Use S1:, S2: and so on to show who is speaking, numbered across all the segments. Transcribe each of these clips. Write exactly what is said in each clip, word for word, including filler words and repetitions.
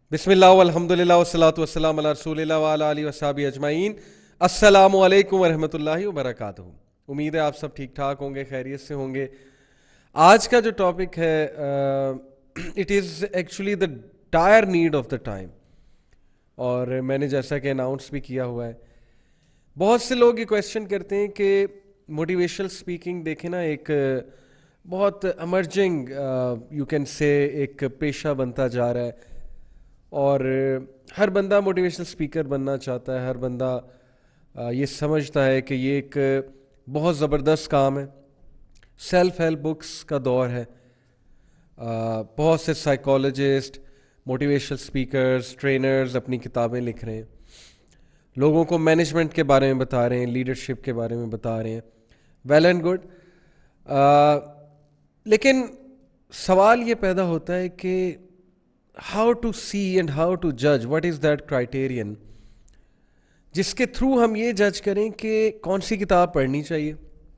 S1: بسم اللہ والحمد للہ والصلاۃ والسلام علی رسول اللہ وعلی آلہ وصحبہ اجمعین. السلام علیکم ورحمۃ اللہ وبرکاتہ. امید ہے آپ سب ٹھیک ٹھاک ہوں گے, خیریت سے ہوں گے. آج کا جو ٹاپک ہے it is actually the dire need of the time, اور میں نے جیسا کہ اناؤنس بھی کیا ہوا ہے, بہت سے لوگ یہ کویشچن کرتے ہیں کہ موٹیویشنل اسپیکنگ دیکھیں نا ایک بہت ایمرجنگ یو کین سے ایک پیشہ بنتا جا رہا ہے, اور ہر بندہ موٹیویشنل اسپیکر بننا چاہتا ہے. ہر بندہ یہ سمجھتا ہے کہ یہ ایک بہت زبردست کام ہے. سیلف ہیلپ بکس کا دور ہے, بہت سے سائیکالوجسٹ, موٹیویشنل اسپیکرز, ٹرینرز اپنی کتابیں لکھ رہے ہیں, لوگوں کو مینجمنٹ کے بارے میں بتا رہے ہیں, لیڈرشپ کے بارے میں بتا رہے ہیں. ویل اینڈ گڈ, لیکن سوال یہ پیدا ہوتا ہے کہ how to see and how to جج, واٹ از دیٹ کرائٹیرین جس کے تھرو ہم یہ جج کریں کہ کون سی کتاب پڑھنی چاہیے,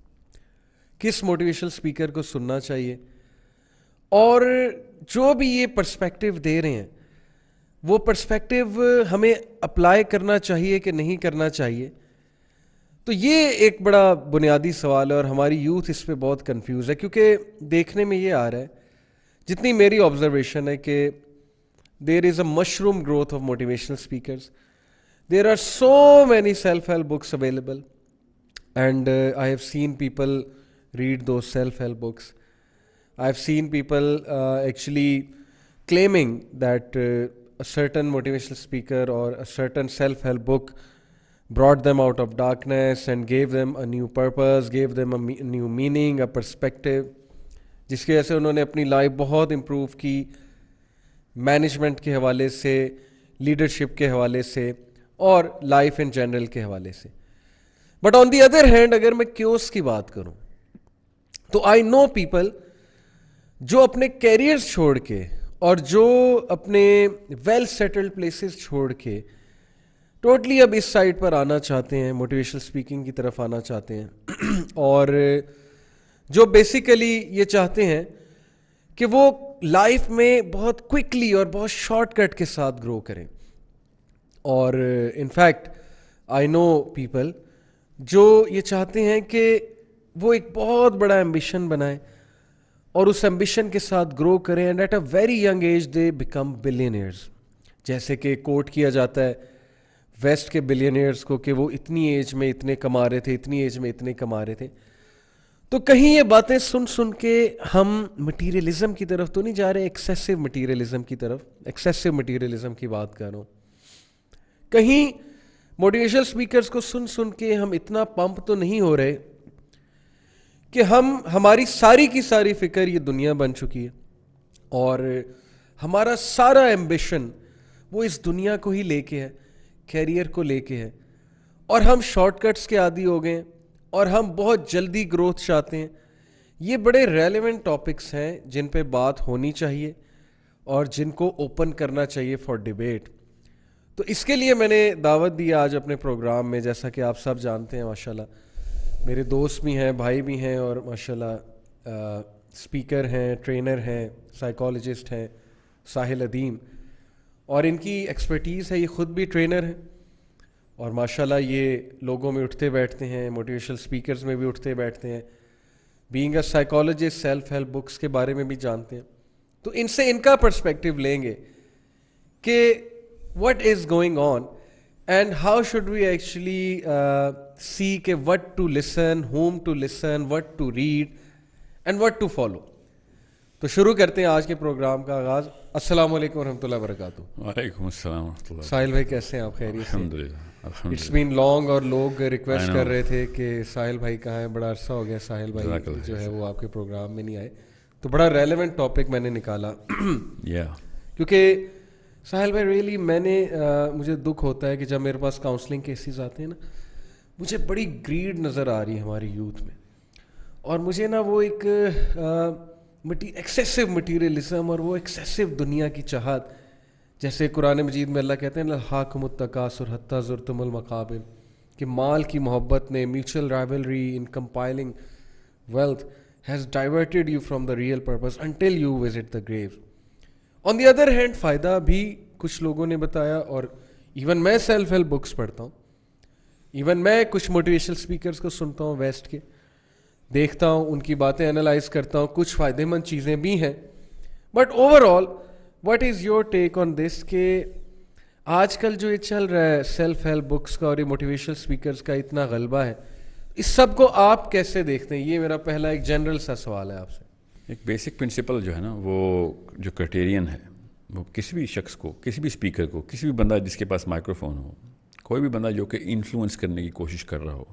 S1: کس موٹیویشنل اسپیکر کو سننا چاہیے, اور جو بھی یہ پرسپیکٹیو دے رہے ہیں وہ پرسپیکٹیو ہمیں اپلائی کرنا چاہیے کہ نہیں کرنا چاہیے. تو یہ ایک بڑا بنیادی سوال ہے, اور ہماری یوتھ اس پہ بہت کنفیوز ہے, کیونکہ دیکھنے میں یہ آ رہا ہے, جتنی میری آبزرویشن ہے, کہ there is a mushroom growth of motivational speakers. There are so many self-help books available, and uh, I have seen people read those self-help books. I have seen people uh, actually claiming that uh, a certain motivational speaker or a certain self-help book brought them out of darkness and gave them a new purpose, gave them a me- new meaning, a perspective, جس کی وجہ سے انہوں نے اپنی life بہت improve کی, management کے حوالے سے, لیڈرشپ کے حوالے سے, اور لائف ان جنرل کے حوالے سے. But on the other hand اگر میں کیوس کی بات کروں تو آئی نو پیپل جو اپنے کیریئرز چھوڑ کے اور جو اپنے ویل سیٹلڈ پلیسز چھوڑ کے ٹوٹلی اب اس سائڈ پر آنا چاہتے ہیں, موٹیویشنل اسپیکنگ کی طرف آنا چاہتے ہیں, اور جو بیسیکلی یہ چاہتے ہیں کہ وہ لائف میں بہت کوئکلی اور بہت شارٹ کٹ کے ساتھ گرو کریں. اور انفیکٹ آئی نو پیپل جو یہ چاہتے ہیں کہ وہ ایک بہت بڑا ایمبیشن بنائیں اور اس ایمبیشن کے ساتھ گرو کریں, and at a very young age they become billionaires. جیسے کہ کوٹ کیا جاتا ہے ویسٹ کے بلینئرز کو کہ وہ اتنی ایج میں اتنے کما رہے تھے, اتنی ایج میں اتنے کما رہے تھے. تو کہیں یہ باتیں سن سن کے ہم مٹیریلزم کی طرف تو نہیں جا رہے, ایکسیسو مٹیریلزم کی طرف, ایکسیسو مٹیریلزم کی بات کر رہا ہوں. کہیں موٹیویشنل اسپیکرز کو سن سن کے ہم اتنا پمپ تو نہیں ہو رہے کہ ہم ہماری ساری کی ساری فکر یہ دنیا بن چکی ہے, اور ہمارا سارا ایمبیشن وہ اس دنیا کو ہی لے کے ہے, کیریئر کو لے کے ہے, اور ہم شارٹ کٹس کے عادی ہو گئے ہیں, اور ہم بہت جلدی گروتھ چاہتے ہیں. یہ بڑے ریلیونٹ ٹاپکس ہیں جن پہ بات ہونی چاہیے اور جن کو اوپن کرنا چاہیے فار ڈیبیٹ. تو اس کے لیے میں نے دعوت دی آج اپنے پروگرام میں, جیسا کہ آپ سب جانتے ہیں ماشاءاللہ میرے دوست بھی ہیں, بھائی بھی ہیں, اور ماشاءاللہ اسپیکر ہیں, ٹرینر ہیں, سائیکالوجسٹ ہیں, ساحل ادیم, اور ان کی ایکسپرٹیز ہے, یہ خود بھی ٹرینر ہیں, اور ماشاءاللہ یہ لوگوں میں اٹھتے بیٹھتے ہیں, موٹیویشنل اسپیکرز میں بھی اٹھتے بیٹھتے ہیں, being a psychologist self help books کے بارے میں بھی جانتے ہیں. تو ان سے ان کا پرسپیکٹیو لیں گے کہ what is going on and how should we actually uh, see کہ what to listen, whom to listen, what to read and what to follow. تو شروع کرتے ہیں آج کے پروگرام کا آغاز. السلام علیکم ورحمۃ اللہ وبرکاتہ.
S2: وعلیکم السلام ورحمۃ اللہ.
S1: ساحل بھائی کیسے ہیں آپ, خیریت سے؟
S2: الحمد للہ.
S1: اٹس بین لانگ, اور لوگ ریکویسٹ کر رہے تھے کہ ساحل بھائی کہاں ہیں, بڑا عرصہ ہو گیا ساحل بھائی جو ہے وہ آپ کے پروگرام میں نہیں آئے. تو بڑا ریلیونٹ ٹاپک میں نے نکالا, کیونکہ ساحل بھائی ریئلی میں نے مجھے دکھ ہوتا ہے کہ جب میرے پاس کاؤنسلنگ کیسز آتے ہیں نا, مجھے بڑی گریڈ نظر آ رہی ہے ہماری یوتھ میں, اور مجھے نا وہ ایک ایکسیسو مٹیریلزم اور وہ ایکسیسو دنیا کی چاہت, جیسے قرآن مجید میں اللہ کہتے ہیں الہاکم التکاثر حتی زرتم المقابر, کہ مال کی محبت نے, mutual rivalry in compiling wealth has diverted you from the real purpose until you visit the grave. On the other hand فائدہ بھی کچھ لوگوں نے بتایا, اور ایون میں سیلف ہیلپ بکس پڑھتا ہوں, ایون میں کچھ موٹیویشنل اسپیکرس کو سنتا ہوں ویسٹ کے, دیکھتا ہوں ان کی باتیں انالائز کرتا ہوں, کچھ فائدہ مند چیزیں بھی ہیں. But overall what is your take on this کہ آج کل جو یہ چل رہا ہے سیلف ہیلپ بکس کا اور یہ موٹیویشنل اسپیکرس کا اتنا غلبہ ہے, اس سب کو آپ کیسے دیکھتے ہیں؟ یہ میرا پہلا ایک جنرل سا سوال ہے آپ سے.
S2: ایک بیسک پرنسپل جو ہے نا, وہ جو کرائٹیرین ہے, وہ کسی بھی شخص کو, کسی بھی اسپیکر کو, کسی بھی بندہ جس کے پاس مائکرو فون ہو, کوئی بھی بندہ جو کہ انفلوئنس کرنے کی کوشش کر رہا ہو,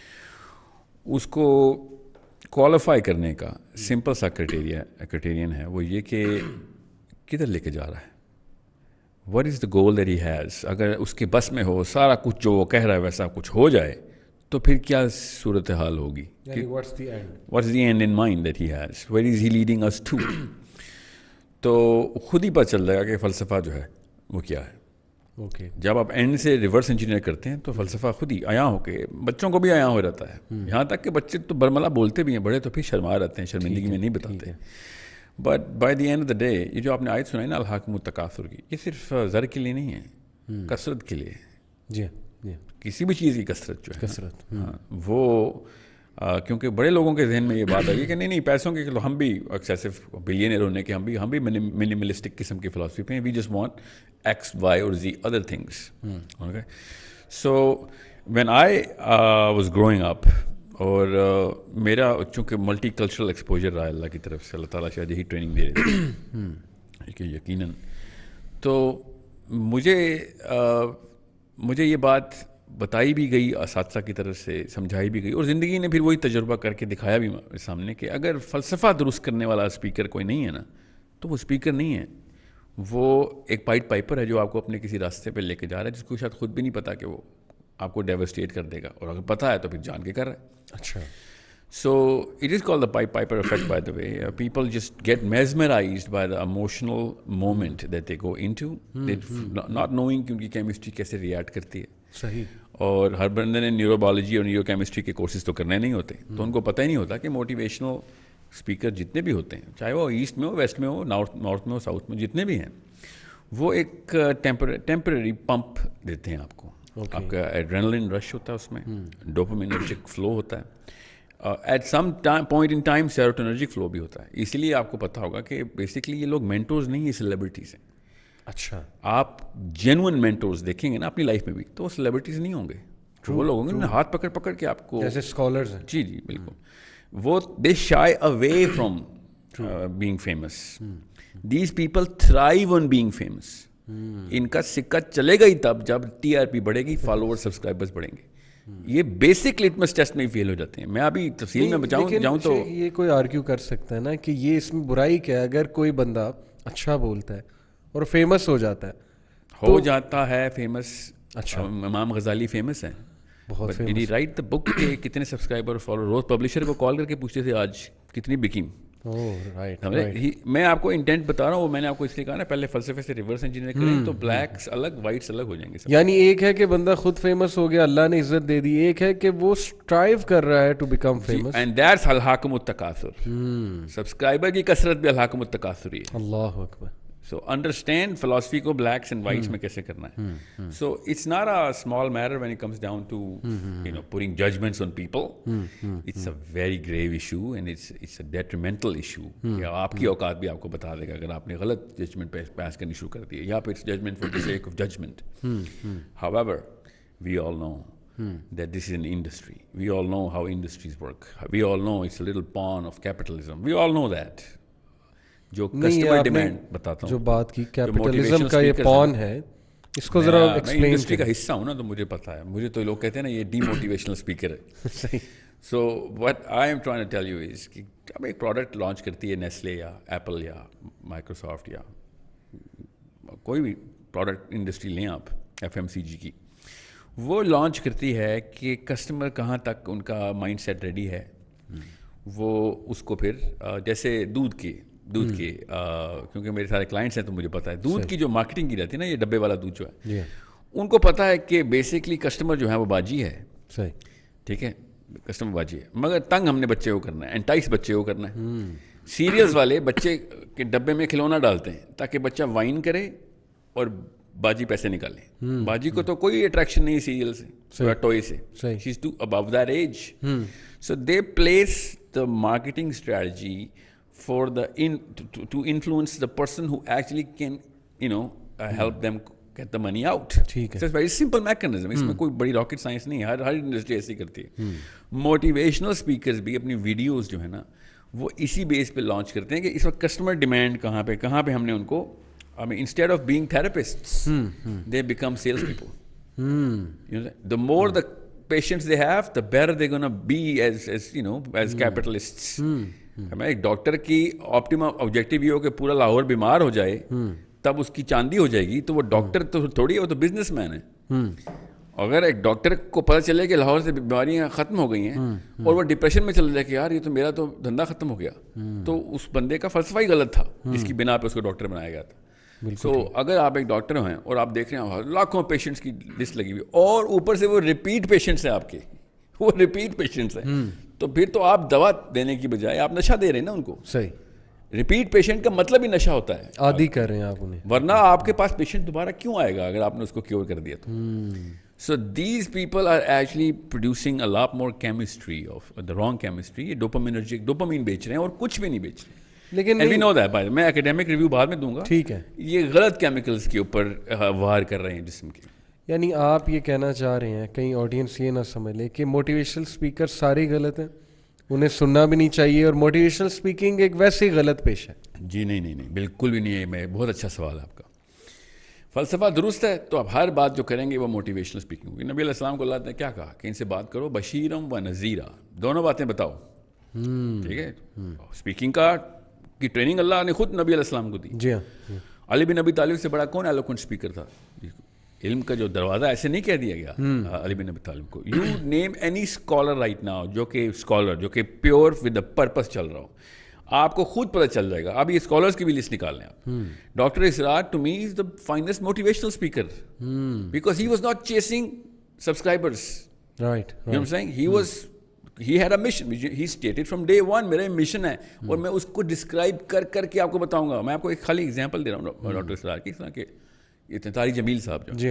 S2: اس کو کوالیفائی کرنے کا سمپل سا کرائٹیریا کرائٹیرین ہے, وہ یہ کہ کدھر لے کے جا رہا ہے, what is the goal that he has. اگر اس کے بس میں ہو سارا کچھ جو وہ کہہ رہا ہے ویسا کچھ ہو جائے تو پھر کیا صورت حال ہوگی,
S1: what's the end,
S2: what's the end in mind that he has, where is he leading us to. تو خود ہی پتہ چل جائے گا کہ فلسفہ جو ہے وہ کیا ہے.
S1: اوکے,
S2: جب آپ اینڈ سے ریورس انجینئر کرتے ہیں تو فلسفہ خود ہی عیاں ہو کے بچوں کو بھی عیاں ہو جاتا ہے, یہاں تک کہ بچے تو برملا بولتے بھی ہیں, بڑے تو پھر شرما رہتے ہیں, شرمندگی میں نہیں بتاتے. But by the end of the day یہ جو آپ نے آیت سنائی نا الحاکم التکاثر کی, یہ صرف زر کے لیے نہیں ہے, کثرت کے لیے.
S1: جی جی,
S2: کسی بھی چیز کی کثرت جو ہے
S1: کثرت,
S2: ہاں وہ کیونکہ بڑے لوگوں کے ذہن میں یہ بات آئی کہ نہیں نہیں پیسوں کے ہم بھی ایکسیسو بلینئر ہونے کے ہم بھی ہم بھی منیملسٹک قسم کی فلاسفی پہ ہیں, we just want X Y or Z other things. Okay, so when I was growing up, اور میرا چونکہ ملٹی کلچرل ایکسپوجر رہا اللہ کی طرف سے, اللہ تعالیٰ شاید یہی ٹریننگ دے رہے تھے یقیناً, تو مجھے مجھے یہ بات بتائی بھی گئی اساتذہ کی طرف سے, سمجھائی بھی گئی, اور زندگی نے پھر وہی تجربہ کر کے دکھایا بھی سامنے کہ اگر فلسفہ درست کرنے والا اسپیکر کوئی نہیں ہے نا, تو وہ اسپیکر نہیں ہے, وہ ایک پائٹ پائپر ہے جو آپ کو اپنے کسی راستے پہ لے کے جا رہا ہے جس کو شاید خود بھی نہیں پتا کہ وہ آپ کو ڈیوسٹیٹ کر دے گا, اور اگر پتہ ہے تو پھر جان کے کر رہا ہے.
S1: اچھا,
S2: So it is called the pipe piper effect, by the way. Uh, people just get mesmerized by the emotional moment that they go into, hmm, they hmm. not, not knowing کہ ان کی کیمسٹری کیسے react کرتی ہے.
S1: صحیح.
S2: اور ہر بندے نے نیورو بایولوجی اور نیورو کیمسٹری کے کورسز تو کرنے نہیں ہوتے, تو ان کو پتہ ہی نہیں ہوتا کہ موٹیویشنل اسپیکر جتنے بھی ہوتے ہیں, چاہے وہ ایسٹ میں ہو, ویسٹ میں ہو, نارتھ نارتھ میں ہو, ساؤتھ میں, جتنے بھی ہیں, وہ ایک ٹیمپرری پمپ دیتے ہیں آپ کو. آپ کا ایڈرینلن رش ہوتا ہے اس میں, ڈوپامینرجک فلو ہوتا ہے, at some point in time serotonergic flow بھی ہوتا ہے. اسی لیے آپ کو پتہ ہوگا کہ بیسکلی یہ لوگ مینٹورز نہیں, یہ سیلیبریٹیز ہیں.
S1: اچھا,
S2: آپ جینون مینٹورز دیکھیں گے نا اپنی لائف میں بھی, تو وہ سیلیبریٹیز نہیں ہوں گے, وہ لوگ ہوں گے ہاتھ پکڑ پکڑ کے آپ کو,
S1: جیسے اسکالرز ہیں.
S2: جی جی بالکل, وہ they shy away from being famous. These people thrive on being famous. ان کا سکہ چلے گا ہی تب جب ٹی آر پی بڑھے گی, فالوور سبسکرائبرز بڑھیں گے. یہ بیسک لٹمس ٹیسٹ میں فیل ہو جاتے ہیں. میں ابھی تفصیل میں بچاؤں جاؤں تو
S1: یہ کوئی آرگیو کر سکتا ہے نا کہ یہ اس میں برائی کیا ہے, اگر کوئی بندہ اچھا بولتا ہے اور فیمس ہو جاتا ہے
S2: ہو جاتا ہے فیمس.
S1: اچھا,
S2: امام غزالی فیمس ہیں
S1: بہت
S2: famous. Did he write the book کے کتنے سبسکرائبر فالوور, روز پبلشر کو کال کر کے پوچھتے تھے آج کتنی بکی. میں آپ کو انٹینٹ بتا رہا ہوں, وہ میں نے آپ کو اس لیے کہا نا پہلے فلسفے سے ریورس انجینئر کریں تو بلیکس الگ وائٹس الگ ہو جائیں گے.
S1: یعنی ایک ہے کہ بندہ خود فیمس ہو گیا, اللہ نے عزت دے دی, ایک ہے کہ وہ اسٹرائیو کر رہا ہے to become famous,
S2: and that's الحاکم التکاثر. سبسکرائبر کی کثرت بھی الحاکم التکاثر ہی ہے.
S1: اللہ اکبر.
S2: سو انڈرسٹینڈ فلاسفی کو بلیکس اینڈ وائٹس میں کیسے کرنا ہے. So it's not a small matter when it comes down to you know putting judgments on people. It's a very grave issue and it's it's a detrimental issue. آپ کی اوقات بھی آپ کو بتا دے گا اگر آپ نے غلط ججمنٹ پاس کرنی شروع کر دی ہے, یا پھر it's judgment for the sake of judgment. However, we all know that this is an industry. We all know how industries work. We all know it's a little pawn of capitalism. We all know that. جو customer demand بتاتا ہوں,
S1: جو بات کی capitalism کا یہ پون ہے, اس کو ذرا ایکسپلین.
S2: انڈسٹری کا حصہ ہوں نا تو مجھے پتا ہے. مجھے تو لوگ کہتے ہیں نا یہ ڈی موٹیویشنل اسپیکر ہے.
S1: صحیح.
S2: So what I am trying to tell you is کہ اب ایک پروڈکٹ لانچ کرتی ہے نیسلے یا ایپل یا مائکروسافٹ یا کوئی بھی پروڈکٹ انڈسٹری لیں آپ, ایف ایم سی جی کی, وہ لانچ کرتی ہے کہ کسٹمر کہاں تک ان کا مائنڈ سیٹ ریڈی ہے, وہ اس کو پھر جیسے دودھ کی دودھ کی کیونکہ میرے سارے کلائنٹس ہیں تو مجھے پتا ہے دودھ کی جو مارکیٹنگ کی رہتی ہے نا, یہ ڈبے والا دودھ جو ہے, ان کو پتا ہے کہ بیسکلی کسٹمر جو ہے وہ باجی ہے.
S1: صحیح,
S2: ٹھیک ہے, کسٹمر باجی ہے, مگر تنگ ہم نے بچے کو کرنا ہے, انٹائس بچے کو کرنا ہے. سیریلز والے بچے کے ڈبے میں کھلونا ڈالتے ہیں تاکہ بچہ وائن کرے اور باجی پیسے نکالیں. باجی کو تو کوئی اٹریکشن نہیں سیریل سے یا ٹوئے سے, she is two above that age. So they place the marketing strategy for the in to influence the person who actually can you know help them get the money out.
S1: ٹھیک ہے,
S2: it's a very simple mechanism. اس میں کوئی بڑی rocket science نہیں ہے, ہر ہر industry ایسی کرتی ہے. موٹیویشنل اسپیکرز بھی اپنی ویڈیوز جو ہے نا وہ اسی بیس پہ لانچ کرتے ہیں کہ اس وقت کسٹمر ڈیمانڈ کہاں پہ کہاں پہ ہم نے ان کو I mean instead of being therapists they become sales people. You know, the more the patients they have the better they're going to be as as you know as capitalists. ہمیں ایک doctor کی optimum objective یہ ہو کہ پورا لاہور بیمار ہو جائے تب اس کی چاندی ہو جائے گی, تو وہ ڈاکٹر تو تھوڑی ہے, وہ تو بزنس مین ہے. اگر ایک ڈاکٹر کو پتہ چلے کہ لاہور سے بیماریاں ختم ہو گئی ہیں اور وہ ڈپریشن میں چل جائے کہ یار یہ تو میرا تو دھندا ختم ہو گیا, تو اس بندے کا فلسفہ ہی غلط تھا جس کی بنا پہ اس کو ڈاکٹر بنایا گیا تھا. سو اگر آپ ایک ڈاکٹر ہیں اور آپ دیکھ رہے ہیں لاکھوں پیشنٹس کی لسٹ لگی ہوئی اور اوپر سے وہ ریپیٹ پیشنٹس ہیں آپ کے, وہ ریپیٹ پیشنٹس ہیں, تو پھر تو آپ دوا دینے کی بجائے آپ نشہ دے رہے ہیں نا ان کو.
S1: صحیح,
S2: ریپیٹ پیشنٹ کا مطلب ہی نشہ ہوتا ہے,
S1: عادی کر رہے ہیں آپ انہیں,
S2: ورنہ آپ کے پاس پیشنٹ دوبارہ کیوں آئے گا اگر آپ نے اس کو کیور کر دیا تو. So these people are actually producing a lot more chemistry of the wrong chemistry. یہ ڈوپامینرجک ڈوپامین بیچ رہے ہیں اور کچھ بھی نہیں بیچ رہے.
S1: لیکن
S2: وی نو دیٹ, میں اکیڈیمک ریویو بعد میں دوں گا,
S1: ٹھیک ہے,
S2: یہ غلط کیمیکلز کے اوپر وار کر رہے ہیں جسم کے.
S1: یعنی آپ یہ کہنا چاہ رہے ہیں, کہیں آڈینس یہ نہ سمجھ لے کہ موٹیویشنل اسپیکر سارے غلط ہیں, انہیں سننا بھی نہیں چاہیے, اور موٹیویشنل اسپیکنگ ایک ویسے ہی غلط پیش ہے.
S2: جی نہیں نہیں نہیں بالکل بھی نہیں ہے. میں بہت اچھا سوال ہے آپ کا. فلسفہ درست ہے تو اب ہر بات جو کریں گے وہ موٹیویشنل اسپیکنگ ہوگی. نبی علیہ السلام کو اللہ نے کیا کہا کہ ان سے بات کرو بشیرم و نذیرا, دونوں باتیں بتاؤ. ٹھیک ہے, اسپیکنگ کا کی ٹریننگ اللہ نے خود نبی علیہ السلام کو دی.
S1: جی ہاں,
S2: علی بن ابی طالب سے بڑا کون ایلوکوینٹ اسپیکر تھا؟ علم کا جو دروازہ ایسے نہیں کہہ دیا گیا علی بن ابی طالب کو. You name any scholar right now جو کہ اسکالر جو کہ پیور ود دا پرپز چل رہا ہو, آپ کو خود پتہ چل جائے گا. اب یہ اسکالرس کی بھی لسٹ نکال لیں آپ. Doctor Israr to me is the finest motivational speaker because he was not chasing subscribers.
S1: Right,
S2: you know seeing he was he had a mission, he stated from day one میرا mission ہے اور میں اس کو describe کر کر کے آپ کو بتاؤں گا. میں آپ کو ایک خالی ایگزامپل دے رہا ہوں ڈاکٹر اسرار کی, اس طرح کہ یہ طاری جمیل صاحب جو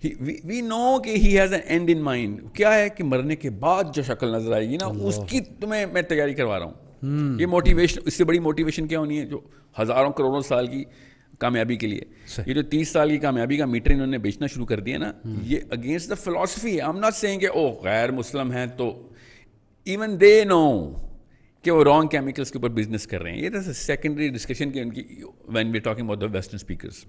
S2: وی نو کہ he has an end in mind. کیا ہے کہ مرنے کے بعد جو شکل نظر آئے گی نا اس کی تمہیں میں تیاری کروا رہا ہوں. یہ موٹیویشن, اس سے بڑی موٹیویشن کیا ہونی ہے جو ہزاروں کروڑوں سال کی کامیابی کے لیے. یہ جو تیس سال کی کامیابی کا میٹر انہوں نے بیچنا شروع کر دیا نا, یہ اگینسٹ دا فلاسفی ہے. آئی ایم ناٹ سیئنگ کہ او غیر مسلم ہیں تو ایون دے نو کہ وہ رانگ کیمیکلس کے اوپر بزنس کر رہے ہیں. یہ سیکنڈری ڈسکشن کی ان کی when we talking about the western speakers.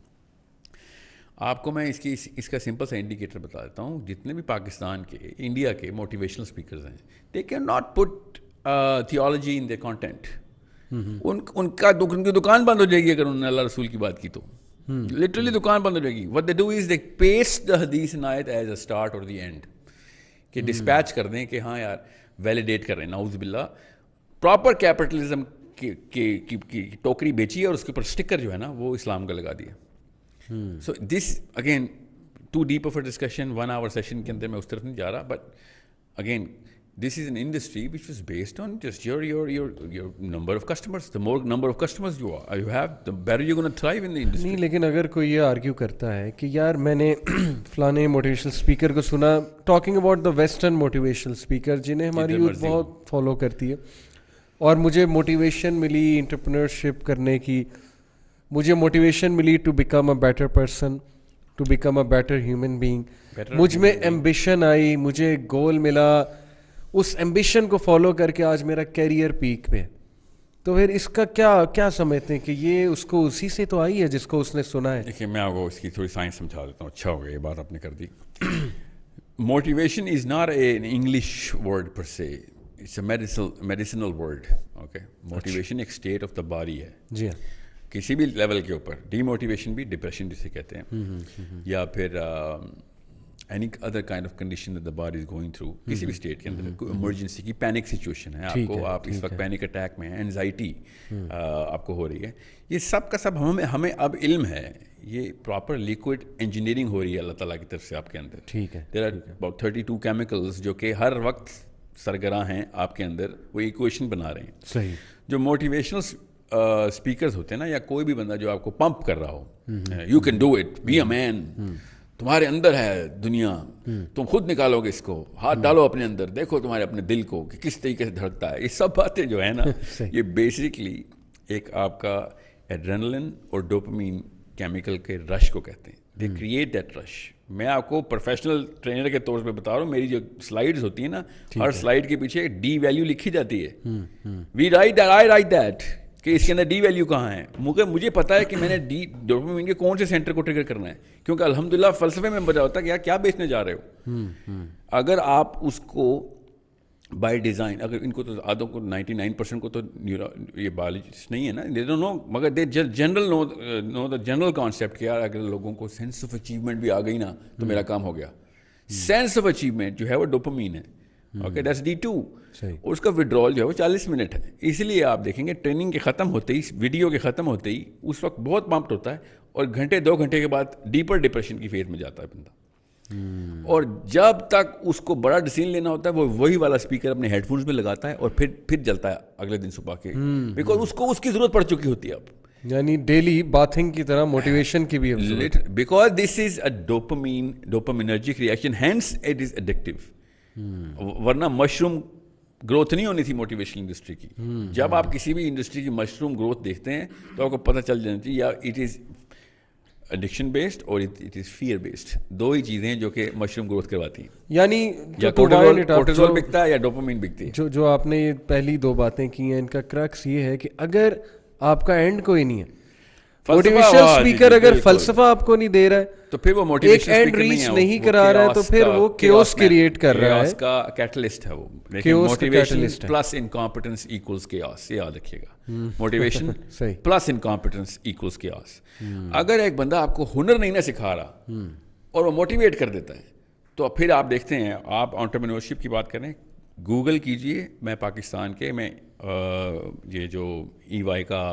S2: آپ کو میں اس کی اس کا سمپل سا انڈیکیٹر بتا دیتا ہوں. جتنے بھی پاکستان کے انڈیا کے موٹیویشنل اسپیکرز ہیں they can not put theology in they content. ان ان کا ان کی دکان بند ہو جائے گی اگر انہوں نے اللہ رسول کی بات کی تو. لٹرلی دکان بند ہو جائے گی. What they do is they paste the حدیث ان آیت ایز اے اسٹارٹ اور دی اینڈ, کہ ڈسپیچ کر دیں کہ ہاں یار ویلیڈیٹ کر رہے ہیں. نعوذ باللہ پراپر کیپٹلزم کی ٹوکری بیچی ہے اور اس کے اوپر اسٹکر جو ہے نا وہ اسلام کا لگا دیا. So this again too deep of a discussion, one hour session کے اندر میں اس طرف نہیں جا رہا, but again this is an industry which was based on just your your your your number of customers. The more number of customers you are you have, the better you're going to thrive in the industry.
S1: نہیں, لیکن اگر کوئی یہ argue کرتا ہے کہ یار میں نے فلانے موٹیویشنل اسپیکر کو سنا talking about the western motivational speaker جنہیں ہماری یوتھ بہت فالو کرتی ہے, اور مجھے موٹیویشن ملی انٹرپرینورشپ کرنے کی, مجھے موٹیویشن ملی to become a better person, to become a better human being, مجھ میں ایمبیشن آئی, مجھے گول ملا, اس ایمبیشن کو فالو کر کے آج میرا کیریئر پیک پہ, تو پھر اس کا کیا کیا سمجھتے ہیں کہ یہ اس کو اسی سے تو آئی ہے جس کو اس نے سنا ہے.
S2: دیکھیے میں آپ کو اس کی تھوڑی سائنس سمجھا دیتا ہوں. اچھا ہو گیا یہ بات آپ نے کر دی. Motivation is not a English word per se, it's a medicinal medicinal word. Okay, motivation ایک اسٹیٹ آف دا باڈی ہے.
S1: جی ہاں,
S2: کسی بھی لیول کے اوپر. ڈی موٹیویشن بھی ڈپریشن جسے کہتے ہیں, یا پھر any other kind of condition that the body is going through, کسی بھی اسٹیٹ کے اندر, کوئی ایمرجنسی کی پینک سچویشن ہے آپ کو, آپ اس وقت پینک اٹیک میں ہیں, اینزائٹی آپ کو ہو رہی ہے, یہ سب کا سب ہمیں ہمیں اب علم ہے. یہ پراپر لیکوڈ انجینئرنگ ہو رہی ہے اللہ تعالیٰ کی طرف سے آپ کے اندر.
S1: ٹھیک ہے,
S2: there are about thirty two chemicals جو کہ ہر وقت سرگراں ہیں آپ کے اندر, وہ ایکویشن بنا رہے ہیں.
S1: صحیح.
S2: جو موٹیویشنل اسپیکرز ہوتے ہیں نا یا کوئی بھی بندہ جو آپ کو پمپ کر رہا ہو, you can do it, be a man, تمہارے اندر ہے دنیا, تم خود نکالو گے اس کو, ہاتھ ڈالو اپنے اندر, دیکھو تمہارے اپنے دل کو کہ کس طریقے سے دھڑکتا ہے, یہ سب باتیں جو ہے نا یہ بیسکلی ایک آپ کا ایڈرینلن اور ڈوپامین کیمیکل کے رش کو کہتے ہیں. They create that rush. میں آپ کو پروفیشنل ٹرینر کے طور پہ بتا رہا ہوں, میری جو سلائیڈز ہوتی ہیں نا, ہر سلائیڈ کے پیچھے ڈی ویلیو لکھی جاتی ہے. We write that, I write that کہ اس کے اندر ڈی ویلیو کہاں ہے. مجھے مجھے پتا ہے کہ میں نے ڈی ڈوپامین کے کون سے سینٹر کو ٹریگر کرنا ہے, کیونکہ الحمدللہ فلسفے میں بتا ہوتا ہے کہ یار کیا بیچنے جا رہے ہو. اگر آپ اس کو بائی ڈیزائن, اگر ان کو تو آدھوں کو نائنٹی نائن پرسینٹ کو تو یہ بایولوجسٹ نہیں ہے نا, دے ڈونٹ نو, مگر they general know know the general concept کہ یار اگر لوگوں کو سینس آف اچیومنٹ بھی آ گئی نا تو میرا کام ہو گیا. سینس آف اچیومنٹ جو ہے وہ ڈوپامین ہے. Okay, that's D two. اس کا وڈرول جو ہے وہ چالیس منٹ ہے. اس لیے آپ دیکھیں گے ٹریننگ کے ختم ہوتے ہی, ویڈیو کے ختم ہوتے ہی اس وقت بہت پمپڈ ہوتا ہے, اور گھنٹے دو گھنٹے کے بعد ڈیپر ڈپریشن کی فیز میں جاتا ہے بندہ. اور جب تک اس کو بڑا ڈیسیژن لینا ہوتا ہے وہ وہی والا اسپیکر اپنے ہیڈ فونز میں لگاتا ہے اور پھر پھر جلتا ہے اگلے دن صبح کے, بیکاز اس کو اس کی ضرورت پڑ چکی ہوتی ہے اب.
S1: یعنی ڈیلی باتھنگ کی طرح موٹیویشن کی بھی,
S2: because this is a dopamine dopaminergic reaction, hence it is addictive. ورنہ مشروم گروتھ نہیں ہونی تھی موٹیویشن انڈسٹری کی. جب آپ کسی بھی انڈسٹری کی مشروم گروتھ دیکھتے ہیں تو آپ کو پتہ چل جانا چاہیے یا it is addiction based or it is fear based. دو ہی چیزیں ہیں جو کہ مشروم گروتھ کرواتی ہیں,
S1: یعنی
S2: یا کورٹیزول بکتا ہے یا ڈوپامین بکتی ہے.
S1: جو جو آپ نے یہ پہلی دو باتیں کی ہیں, ان کا کرکس یہ ہے کہ اگر آپ کا اینڈ کوئی نہیں ہے, موٹیویشن اسپیکر اگر فلسفہ آپ کو نہیں دے رہا ہے
S2: تو پھر وہ موٹیویشن
S1: اینڈ ریچ نہیں کرا رہا ہے, تو پھر وہ کیوس کریٹ کر رہا ہے.
S2: کیوس کا کیٹلسٹ ہے وہ. Motivation plus incompetence equals chaos, یہ یاد رکھیے گا. Motivation plus incompetence equals chaos. اگر ایک بندہ آپ کو ہنر نہیں نہ سکھا رہا اور وہ موٹیویٹ کر دیتا ہے, تو پھر آپ دیکھتے ہیں, آپ انٹرپرینورشپ کی بات کریں, گوگل کیجئے. میں پاکستان کے, میں یہ جو ای وائی کا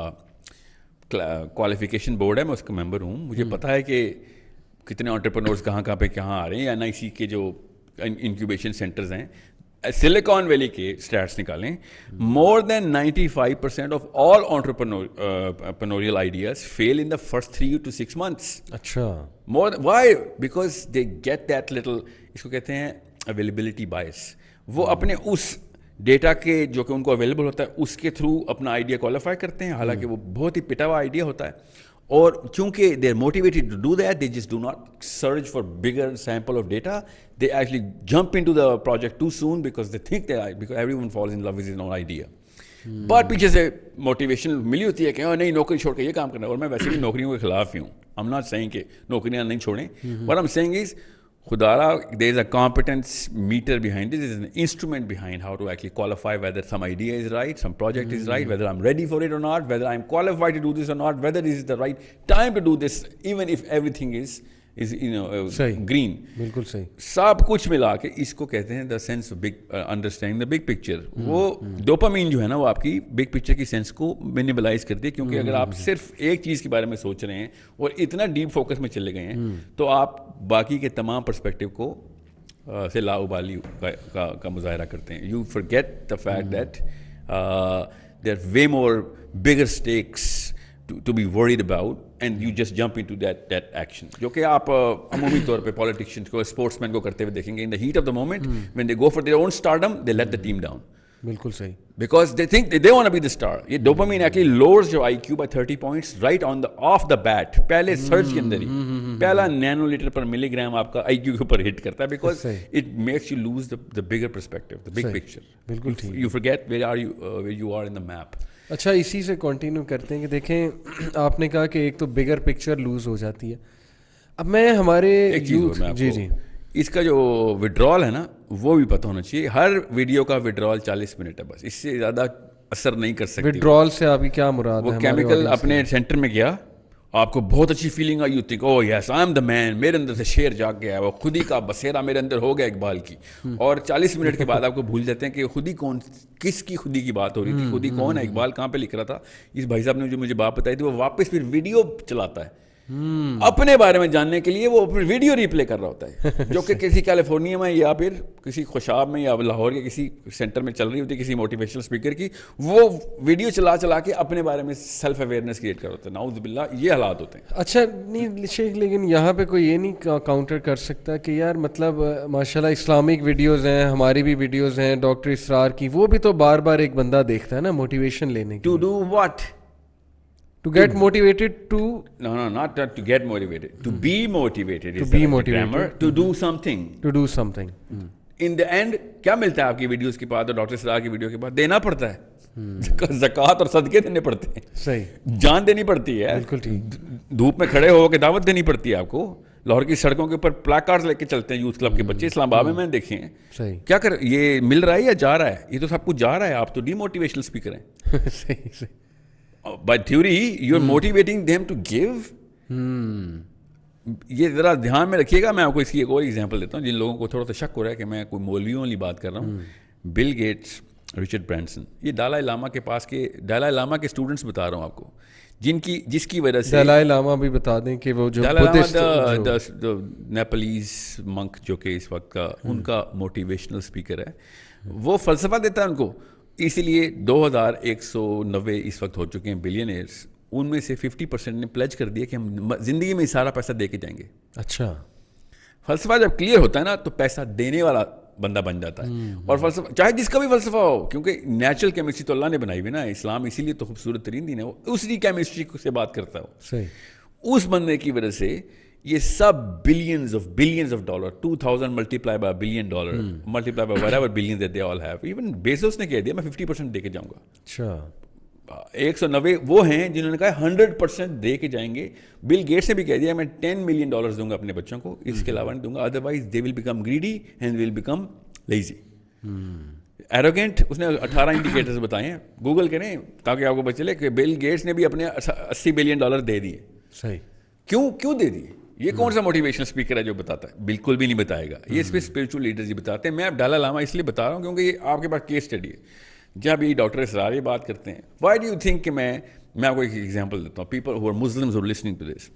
S2: کوالیفیکیشن بورڈ ہے, میں اس کا ممبر ہوں. مجھے پتہ ہے کہ کتنے انٹرپرینورز کہاں کہاں پہ کہاں آ رہے ہیں. یا این آئی سی کے جو انکیوبیشن سینٹرز ہیں, سلیکان ویلی کے اسٹیٹس نکالیں, more than ninety five percent of all entrepreneurial ideas fail in the first three to six months.
S1: اچھا,
S2: more why, because they get that little, اس کو کہتے ہیں اویلیبلٹی بائس. وہ اپنے اس ڈیٹا کے جو کہ ان کو اویلیبل ہوتا ہے اس کے تھرو اپنا آئیڈیا کوالیفائی کرتے ہیں, حالانکہ وہ بہت ہی پٹا ہوا آئیڈیا ہوتا ہے. اور چونکہ they are motivated to do that, they just do not search for bigger sample of data, they actually jump into the project too soon because they think that, because everyone falls in love with his own idea. But پیچھے سے motivation ملی ہوتی ہے کہ نہیں نوکری چھوڑ کے یہ کام کرنا. اور میں ویسے بھی نوکریوں کے خلاف ہی ہوں. آئی ایم ناٹ سیئنگ کہ نوکریاں نہیں چھوڑیں, but I am seeing is خدارا there is a competence meter behind it, there is an instrument behind how to actually qualify whether some idea is right, some project is right, whether I'm ready for it or not, whether I'm qualified to do this or not, whether this is the right time to do this, even if everything is is you know uh, green.
S1: بالکل صحیح.
S2: سب کچھ ملا کے اس کو کہتے ہیں the sense of big understanding the big picture. وہ dopamine جو ہے نا وہ آپ کی بگ پکچر کی سینس کو منیملائز کرتی ہے, کیونکہ اگر آپ صرف ایک چیز کے بارے میں سوچ رہے ہیں اور اتنا ڈیپ فوکس میں چلے گئے ہیں تو آپ باقی کے تمام پرسپیکٹیو کو سے لاابالی کا مظاہرہ کرتے ہیں. You forget the fact that there are way more bigger stakes to be worried about, and you just jump into that that action, جو کہ آپ عمومی طور پہ پولیٹیشینس کو, اسپورٹس مین کو کرتے ہوئے دیکھیں گے. in the heat of the moment, when they go for their own stardom, they let the team down.
S1: بالکل صحیح.
S2: because they think they, they want to be the star. یہ dopamine actually lowers your I Q by thirty points right on the off the bat. پہلے search کے اندر ہی پہلا Nano letter پر ملی gram آپ کا آئی کیو کے اوپر ہٹ کرتا ہے, because it makes you lose the the bigger perspective, the big picture.
S1: بالکل ٹھیک.
S2: you forget where are you uh, where you are in the map.
S1: اچھا, اسی سے کنٹینیو کرتے ہیں کہ دیکھیں آپ نے کہا کہ ایک تو بگر پکچر لوز ہو جاتی ہے. اب میں ہمارے یوتھ, جی جی,
S2: اس کا جو وڈرال ہے نا وہ بھی پتہ ہونا چاہیے. ہر ویڈیو کا وڈرال چالیس منٹ ہے بس, اس سے زیادہ اثر نہیں کر سکتے.
S1: وڈرال سے آپ کی کیا مراد ہے؟
S2: وہ کیمیکل اپنے سینٹر میں گیا, آپ کو بہت اچھی فیلنگ آئی, you think oh yes I am the man, میرے اندر سے شیر جاگ گیا ہے, وہ خود ہی کا بسیرا میرے اندر ہو گیا اقبال کی. اور چالیس منٹ کے بعد آپ کو بھول جاتے ہیں کہ خود ہی کون, کس کی خودی کی بات ہو رہی تھی, خود ہی کون ہے, اقبال کہاں پہ لکھ رہا تھا. اس بھائی صاحب نے جو مجھے بات بتائی تھی وہ واپس پھر ویڈیو چلاتا ہے اپنے بارے میں جاننے کے لیے وہ ویڈیو ریپلے کر رہا ہوتا ہے جو کہ کسی کیلیفورنیا میں یا پھر کسی خوشاب میں یا لاہور کے کسی سینٹر میں چل رہی ہوتی ہے کسی موٹیویشنل اسپیکر کی, وہ ویڈیو چلا چلا کے اپنے بارے میں سیلف اویئرنیس کریٹ کر رہا ہوتا ہے. نعوذ باللہ, یہ حالات ہوتے ہیں.
S1: اچھا نہیں شیخ, لیکن یہاں پہ کوئی یہ نہیں کاؤنٹر کر سکتا کہ یار مطلب ماشاء اللہ اسلامک ویڈیوز ہیں, ہماری بھی ویڈیوز ہیں ڈاکٹر اسرار کی, وہ بھی تو بار بار ایک بندہ دیکھتا ہے نا موٹیویشن لینے کی.
S2: To do what?
S1: To get motivated to
S2: no no not that to get motivated, to be motivated,
S1: to be motivated,
S2: to do something,
S1: to do something.
S2: in the end کیا ملتا ہے آپ کی ویڈیوز کے بعد اور ڈاکٹر سرار کی video کے بعد؟ دینا پڑتا ہے, زکوٰۃ اور صدقے دینے پڑتے ہیں,
S1: صحیح,
S2: جان دینی پڑتی ہے,
S1: بالکل ٹھیک,
S2: دھوپ میں کھڑے ہو کے دعوت دینی پڑتی ہے آپ کو. لاہور کی سڑکوں کے اوپر پلیک کارڈز لے کے چلتے ہیں یوتھ کلب کے بچے, اسلام آباد میں میں نے دیکھے ہیں.
S1: صحیح,
S2: کیا کر یہ مل رہا ہے یا جا رہا ہے؟ یہ تو سب کچھ جا رہا ہے. آپ تو ڈی موٹیویشنل اسپیکر ہیں.
S1: صحیح صحیح.
S2: By theory, you are motivating them to give. یہ ذرا دھیان میں رکھیے گا. میں آپ کو اس کی ایک اور ایگزامپل دیتا ہوں جن لوگوں کو تھوڑا سا شک ہو رہا ہے کہ میں کوئی مولویوں والی بات کر رہا ہوں. بل گیٹس, رچرڈ برینسن, یہ دلائی لاما کے پاس کے دلائی لاما کے اسٹوڈنٹس بتا رہا ہوں آپ کو, جن کی جس کی وجہ سے
S1: دلائی لاما بھی بتا دیں کہ وہ جو
S2: نیپلیز منک جو کہ اس وقت کا ان کا موٹیویشنل اسپیکر ہے, وہ فلسفہ دیتا ہے ان کو. اسی لیے دو ہزار ایک سو نوے اس وقت ہو چکے ہیں بلینئرس, ان میں سے ففٹی پرسینٹ نے پلیج کر دیا کہ ہم زندگی میں سارا پیسہ دے کے جائیں گے.
S1: اچھا,
S2: فلسفہ جب کلیئر ہوتا ہے نا تو پیسہ دینے والا بندہ بن جاتا ہے. اور فلسفہ چاہے جس کا بھی فلسفہ ہو, کیونکہ نیچرل کیمسٹری تو اللہ نے بنائی ہوئی نا, اسلام اسی لیے تو خوبصورت ترین دین ہے, وہ اسی کیمسٹری سے بات کرتا ہے.
S1: صحیح,
S2: اس بندے کی وجہ سے یہ سب billions of billions of dollar, two thousand multiply by billion dollar, multiply by whatever billions that they all have. Even Bezos نے کہہ دیا میں ففٹی پرسینٹ دے کے جاؤں گا.
S1: اچھا,
S2: ایک سو نوے وہ ہیں جنہوں نے کہا ہنڈریڈ پرسینٹ دے کے جائیں گے. بل گیٹس نے بھی کہہ دیا میں ٹین ملین ڈالرز دوں گا اپنے بچوں کو, اس کے علاوہ نہیں دوں گا, otherwise they will become greedy and will become lazy, arrogant. اس نے اٹھارہ انڈیکیٹرز بتائے ہیں, گوگل کریں تاکہ آپ کو پتہ چلے کہ بل گیٹس نے بھی اپنے اسی بلین ڈالر دے دیے.
S1: صحیح,
S2: کیوں کیوں دے دیے؟ یہ کون سا موٹیویشنل اسپیکر ہے جو بتاتا ہے؟ بالکل بھی نہیں بتائے گا. یہ اس پہ اسپرچل لیڈرز ہی بتاتے ہیں. میں اب ڈالا لاما اس لیے بتا رہا ہوں کیونکہ یہ آپ کے پاس کیس اسٹڈی ہے. جب یہ ڈاکٹر اسرار یہ بات کرتے ہیں, وائی ڈو یو تھنک کہ میں میں آپ کو ایک ایگزامپل دیتا ہوں. People who are Muslims who are listening to this,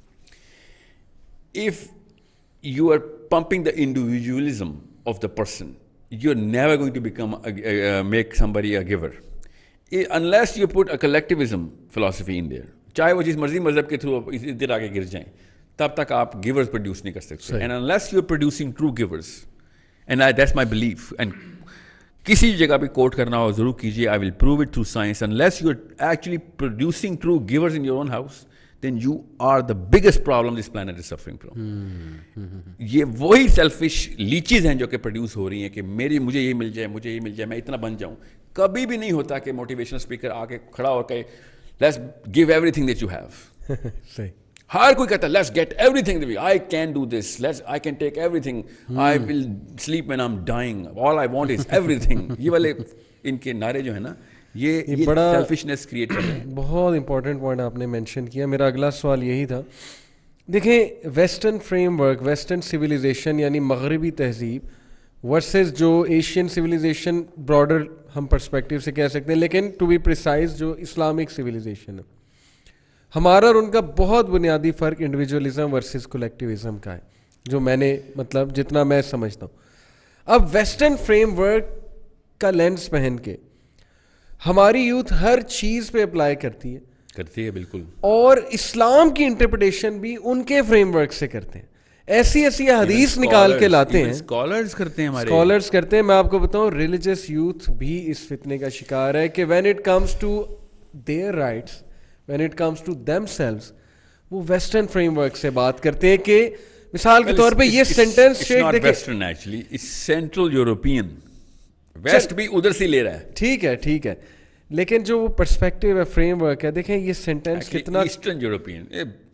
S2: if you are pumping the individualism of the person, you're never going to become a, uh, make somebody a giver unless you put a collectivism philosophy in there. چاہے وہ جس مرضی مذہب کے through ادھر آگے گر جائیں, تب تک آپ گیورز پروڈیوس نہیں کر سکتے. And unless you are producing true givers, and I that's my belief, and کسی جگہ پہ کوٹ کرنا ہو ضرور کیجیے, I will prove it through science. Unless you are actually producing true givers in your own house, then you are the biggest problem this planet is suffering from. یہ وہی selfish لیچیز ہیں جو کہ پروڈیوس ہو رہی ہیں کہ میری مجھے یہ مل جائے, مجھے یہ مل جائے, میں اتنا بن جاؤں. کبھی بھی نہیں ہوتا کہ موٹیویشنل اسپیکر آ کے کھڑا ہو کے let's give everything that you have.
S1: صحیح,
S2: ہر کوئی کہتا ہے let's get everything, I can do this, let's I can take everything, I will sleep when I am dying, all I want is everything. یہ والے ان کے نعرے جو ہے نا, یہ بڑا سیلفشنس کریٹ کر رہے ہیں.
S1: بہت امپورٹنٹ پوائنٹ آپ نے مینشن کیا. میرا اگلا سوال یہی تھا. دیکھیں western framework, western civilization یعنی مغربی تہذیب ورسز جو ایشین سویلائزیشن, براڈر ہم پرسپیکٹیو سے کہہ سکتے ہیں, لیکن ٹو بی پریسائز جو اسلامک سویلائزیشن ہے, ہمارا اور ان کا بہت بنیادی فرق انڈیویجولزم ورسز کولیکٹیوزم کا ہے, جو میں نے مطلب جتنا میں سمجھتا ہوں. اب ویسٹرن فریم ورک کا لینس پہن کے ہماری یوتھ ہر چیز پہ اپلائی کرتی ہے
S2: کرتی ہے بالکل,
S1: اور اسلام کی انٹرپریٹیشن بھی ان کے فریم ورک سے کرتے ہیں. ایسی ایسی حدیث نکال کے لاتے ہیں,
S2: اسکالرز کرتے ہیں, ہمارے
S1: اسکالرز کرتے ہیں. میں آپ کو بتاؤں ریلیجس یوتھ بھی اس فتنے کا شکار ہے کہ when it comes to their rights, when it comes to themselves, وہ ویسٹرن فریم ورک سے بات کرتے ہیں. کہ مثال کے طور پہ یہ سینٹینس شیخ دیکھیں,
S2: ویسٹرن ایکچولی اس سینٹرل یورپین, ویسٹ بھی ادھر سے لے رہا ہے.
S1: ٹھیک ہے ٹھیک ہے, لیکن جو وہ پرسپیکٹیو ہے, فریم ورک ہے, دیکھیں یہ سینٹینس کتنا
S2: ایسٹرن یورپین,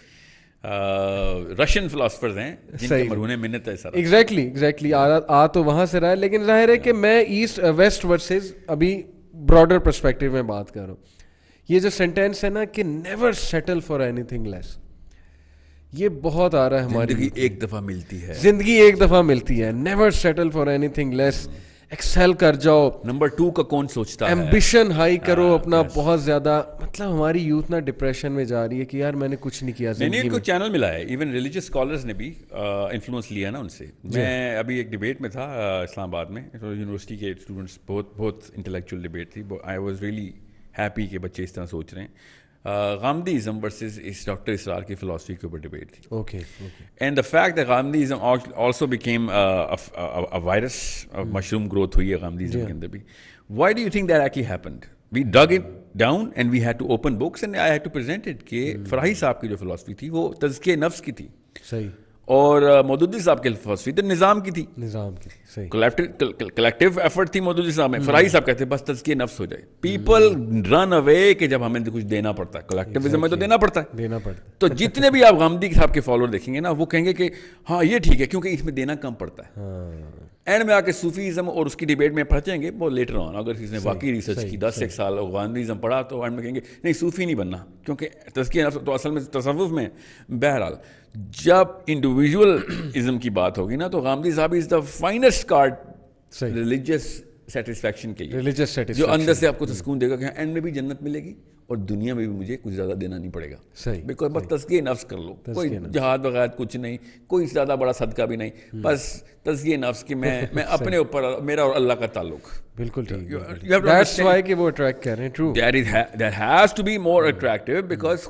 S2: رشین فلاسفرز ہیں جن کے مرہون منت ہے سارا.
S1: ایگزیکٹلی ایگزیکٹلی آ تو وہاں سے رہا ہے, لیکن ظاہر ہے کہ میں ایسٹ ویسٹ ورسز ابھی براڈر پرسپیکٹیو میں بات کر رہا ہوں. یہ جو سینٹینس ہے نا کہ never settle for anything less, یہ بہت آ رہا ہے ہماری.
S2: زندگی ایک دفعہ ملتی ہے,
S1: زندگی ایک دفعہ ملتی ہے, never settle for anything less, excel کر جاؤ,
S2: نمبر ٹو کا کون سوچتا ہے,
S1: ایمبیشن ہائی کرو اپنا بہت زیادہ. مطلب ہماری یوتھ نا ڈپریشن میں جا رہی ہے کہ یار میں نے کچھ نہیں کیا
S2: نہیں, ان کو چینل ملا ہے. ایون ریلیجیس اسکالرز نے بھی انفلوئنس لیا نا ان سے. میں ابھی ایک ڈبیٹ میں تھا اسلام آباد میں, یونیورسٹی کے اسٹوڈنٹس, بہت بہت انٹلیکچوئل ڈبیٹ تھی. آئی واز ریئلی ہیپی کہ بچے اس طرح سوچ رہے ہیں. غامدیزم ورسز اس ڈاکٹر اسرار کی فلاسفی کے اوپر ڈبیٹ تھی.
S1: Okay,
S2: and the fact that Ghamidism also became a virus, mushroom growth ہوئی ہے غامدیزم کے اندر بھی. Why do you think that actually happened? We dug it down and we had to open books and I had to present it کہ فراہی صاحب کی جو philosophy تھی وہ تزکیہ نفس کی تھی,
S1: صحیح,
S2: اور مودودی صاحب کی فلسفی تو نظام کی تھی,
S1: نظام کی, صحیح.
S2: کلیکٹیو ایفرٹ تھی مودودی صاحب میں. فراہی صاحب کہتے ہیں بس تزکیہ نفس ہو جائے. پیپل رن اوے کہ جب ہمیں کچھ دینا پڑتا ہے, کلیکٹیوزم میں تو دینا پڑتا ہے,
S1: دینا پڑتا ہے.
S2: تو جتنے بھی آپ غامدی صاحب کے فالوور دیکھیں گے نا, وہ کہیں گے کہ ہاں یہ ٹھیک ہے کیونکہ اس میں دینا کم پڑتا ہے. اینڈ میں آ کے صوفیزم اور اس کی ڈبیٹ میں پڑھیں گے وہ لیٹر آن, اگر کسی نے واقعی ریسرچ کی دس ایک سال غامدیزم پڑھا تو اینڈ میں کہیں گے نہیں صوفی نہیں بننا, کیونکہ تزکیہ نفس تو اصل میں تصوف میں. بہرحال جب انڈیویژولزم کی بات ہوگی نا تو غامدی صاحب is the finest card religious satisfaction کے لیے,
S1: ریلیجیس
S2: جو
S1: سیٹسفیکشن
S2: اندر سے آپ کو سکون دے گا کہ اینڈ میں بھی جنت ملے گی اور دنیا میں بھی مجھے کچھ زیادہ دینا نہیں پڑے گا.
S1: صحیح,
S2: بیکاز بس تزکیہ نفس کر لو, کوئی جہاد وغیرہ کچھ نہیں, کوئی زیادہ بڑا صدقہ بھی نہیں, بس تزکیہ نفس کہ میں میں اپنے اوپر میرا اور اللہ کا تعلق.
S1: بالکل ٹھیک, دیٹس وائی کہ وہ اٹریکٹ کر رہے ہیں. True,
S2: that has to be more attractive because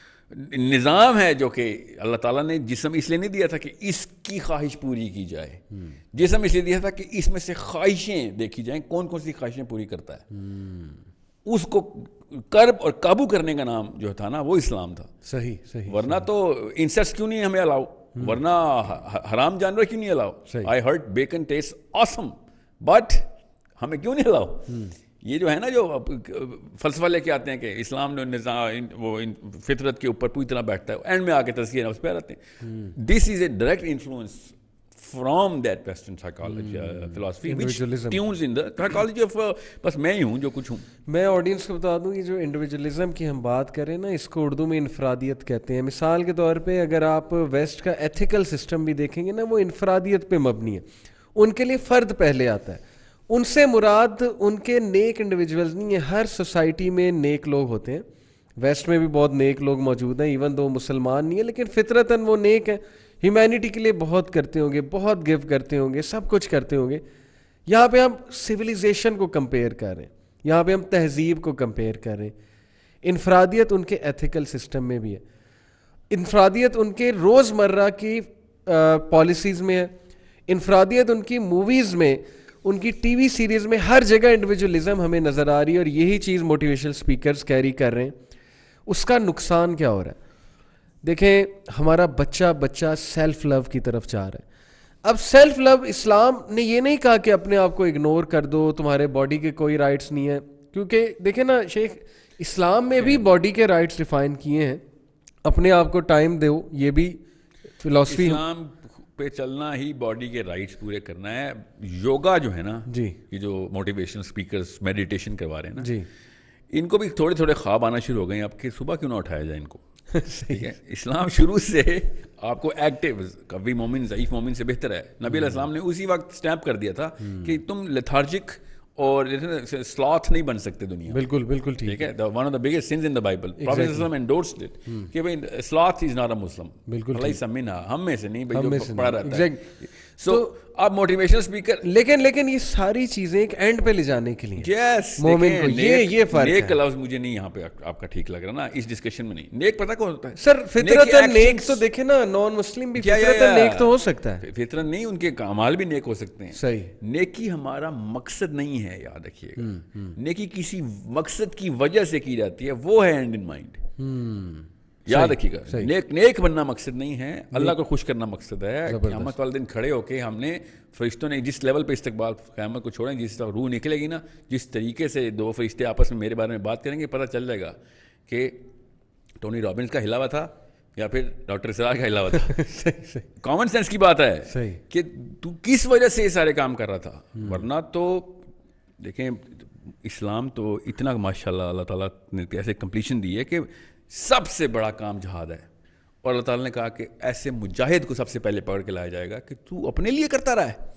S2: نظام ہے جو کہ اللہ تعالیٰ نے جسم اس لیے نہیں دیا تھا کہ اس کی خواہش پوری کی جائے, جسم اس لیے دیا تھا کہ اس میں سے خواہشیں دیکھی جائیں کون کون سی خواہشیں پوری کرتا ہے. اس کو کرب اور قابو کرنے کا نام جو تھا نا وہ اسلام تھا.
S1: صحیح, صحیح.
S2: ورنہ تو انسیکٹس کیوں نہیں ہمیں الاؤ, ورنہ حرام جانور کیوں نہیں الاؤ. I heard bacon taste awesome but ہمیں کیوں نہیں الاؤ. یہ جو ہے نا جو فلسفہ لے کے آتے ہیں کہ اسلام نے نظام وہ فطرت کے اوپر پوری طرح بیٹھتا ہے, اینڈ میں آ کے تزکیہ نفس پہ آتے ہیں. This is a direct influence from that western psychology philosophy which tunes in the psychology of بس میں ہی ہوں جو کچھ ہوں.
S1: میں آڈینس کو بتا دوں یہ جو انڈیویجولزم کی ہم بات کریں نا, اس کو اردو میں انفرادیت کہتے ہیں. مثال کے طور پہ اگر آپ ویسٹ کا ایتھیکل سسٹم بھی دیکھیں گے نا, وہ انفرادیت پہ مبنی ہے. ان کے لیے فرد پہلے آتا ہے. ان سے مراد ان کے نیک انڈیویجولز نہیں ہیں. ہر سوسائٹی میں نیک لوگ ہوتے ہیں, ویسٹ میں بھی بہت نیک لوگ موجود ہیں, ایون دو مسلمان نہیں ہیں, لیکن فطرتاً وہ نیک ہیں. ہیومینٹی کے لیے بہت کرتے ہوں گے, بہت گفٹ کرتے ہوں گے, سب کچھ کرتے ہوں گے. یہاں پہ ہم سویلائزیشن کو کمپیئر کر رہے ہیں, یہاں پہ ہم تہذیب کو کمپیئر کر رہے ہیں. انفرادیت ان کے ایتھیکل سسٹم میں بھی ہے, انفرادیت ان کے روز مرہ کی پالیسیز میں ہے, انفرادیت ان کی موویز میں, ان کی ٹی وی سیریز میں, ہر جگہ انڈیویجولزم ہمیں نظر آ رہی ہے. اور یہی چیز موٹیویشنل اسپیکرز کیری کر رہے ہیں. اس کا نقصان کیا ہو رہا ہے؟ دیکھیں, ہمارا بچہ بچہ سیلف لو کی طرف جا رہا ہے. اب سیلف لو, اسلام نے یہ نہیں کہا کہ اپنے آپ کو اگنور کر دو, تمہارے باڈی کے کوئی رائٹس نہیں ہیں. کیونکہ دیکھیں نا شیخ, اسلام میں بھی باڈی کے رائٹس ڈیفائن کیے ہیں. اپنے آپ کو ٹائم دو, یہ بھی فلاسفی.
S2: اسلام پہ چلنا ہی باڈی کے رائٹس پورے کرنا ہے. یوگا جو ہے نا
S1: جی,
S2: یہ جو موٹیویشنل اسپیکرز میڈیٹیشن کروا رہے ہیں نا
S1: جی,
S2: ان کو بھی تھوڑے تھوڑے خواب آنا شروع ہو گئے ہیں اب کہ صبح کیوں نہ اٹھایا جائے ان کو. ٹھیک ہے, اسلام شروع سے آپ کو ایکٹیو, قوی مومن ضعیف مومن سے بہتر ہے. نبی علیہ السلام نے اسی وقت اسٹیمپ کر دیا تھا کہ تم لیتھارجک اور سلاتھ نہیں بن سکتے دنیا.
S1: بالکل بالکل ٹھیک
S2: ہے. One of the biggest sins in the Bible, prophet صلی اللہ علیہ وسلم انڈورسڈ اٹ کہ بھائی سلاتھ از ناٹ اے مسلم.
S1: بالکل
S2: لیس منھا, ہم میں سے نہیں بھائی جو پڑا رہتا ہے. سو آپ موٹیویشنل اسپیکر,
S1: لیکن لیکن یہ ساری چیزیں ایک اینڈ پہ لے جانے کے لیے
S2: یس
S1: مومن کو, یہ یہ فرق ہے.
S2: نیک کا لفظ مجھے نہیں یہاں پہ آپ کا ٹھیک لگ رہا نا اس ڈسکشن میں. نہیں, نیک پتہ کون ہوتا ہے
S1: سر؟ فطرتاً نیک تو دیکھیں نا, نان مسلم بھی فطرتاً نیک تو ہو سکتا ہے.
S2: فطرت نہیں, ان کے اعمال بھی نیک ہو سکتے ہیں.
S1: صحیح.
S2: نیکی ہمارا مقصد نہیں ہے, یاد رکھیے گا. نیکی کسی مقصد کی وجہ سے کی جاتی ہے, وہ ہے اینڈ ان مائنڈ. یاد رکھیے گا, نیک نیک بننا مقصد نہیں ہے, اللہ کو خوش کرنا مقصد ہے. قیامت والے دن کھڑے ہو کے ہم نے فرشتوں نے جس لیول پہ استقبال قیامت کو چھوڑیں, جس طرح روح نکلے گی نا, جس طریقے سے دو فرشتے آپس میں میرے بارے میں بات کریں گے, پتہ چل جائے گا کہ ٹونی رابنس کا ہلاوا تھا یا پھر ڈاکٹر اسرار کا ہلاوا تھا. کامن سینس کی بات ہے کہ تو کس وجہ سے یہ سارے کام کر رہا تھا. ورنہ تو دیکھیں, اسلام تو اتنا ماشاء اللہ اللہ تعالیٰ نے ایسے کمپلیشن دی ہے کہ سب سے بڑا کام جہاد ہے. اور اللہ تعالیٰ نے کہا کہ ایسے مجاہد کو سب سے پہلے پکڑ کے لایا جائے گا کہ تو اپنے لیے کرتا رہا ہے.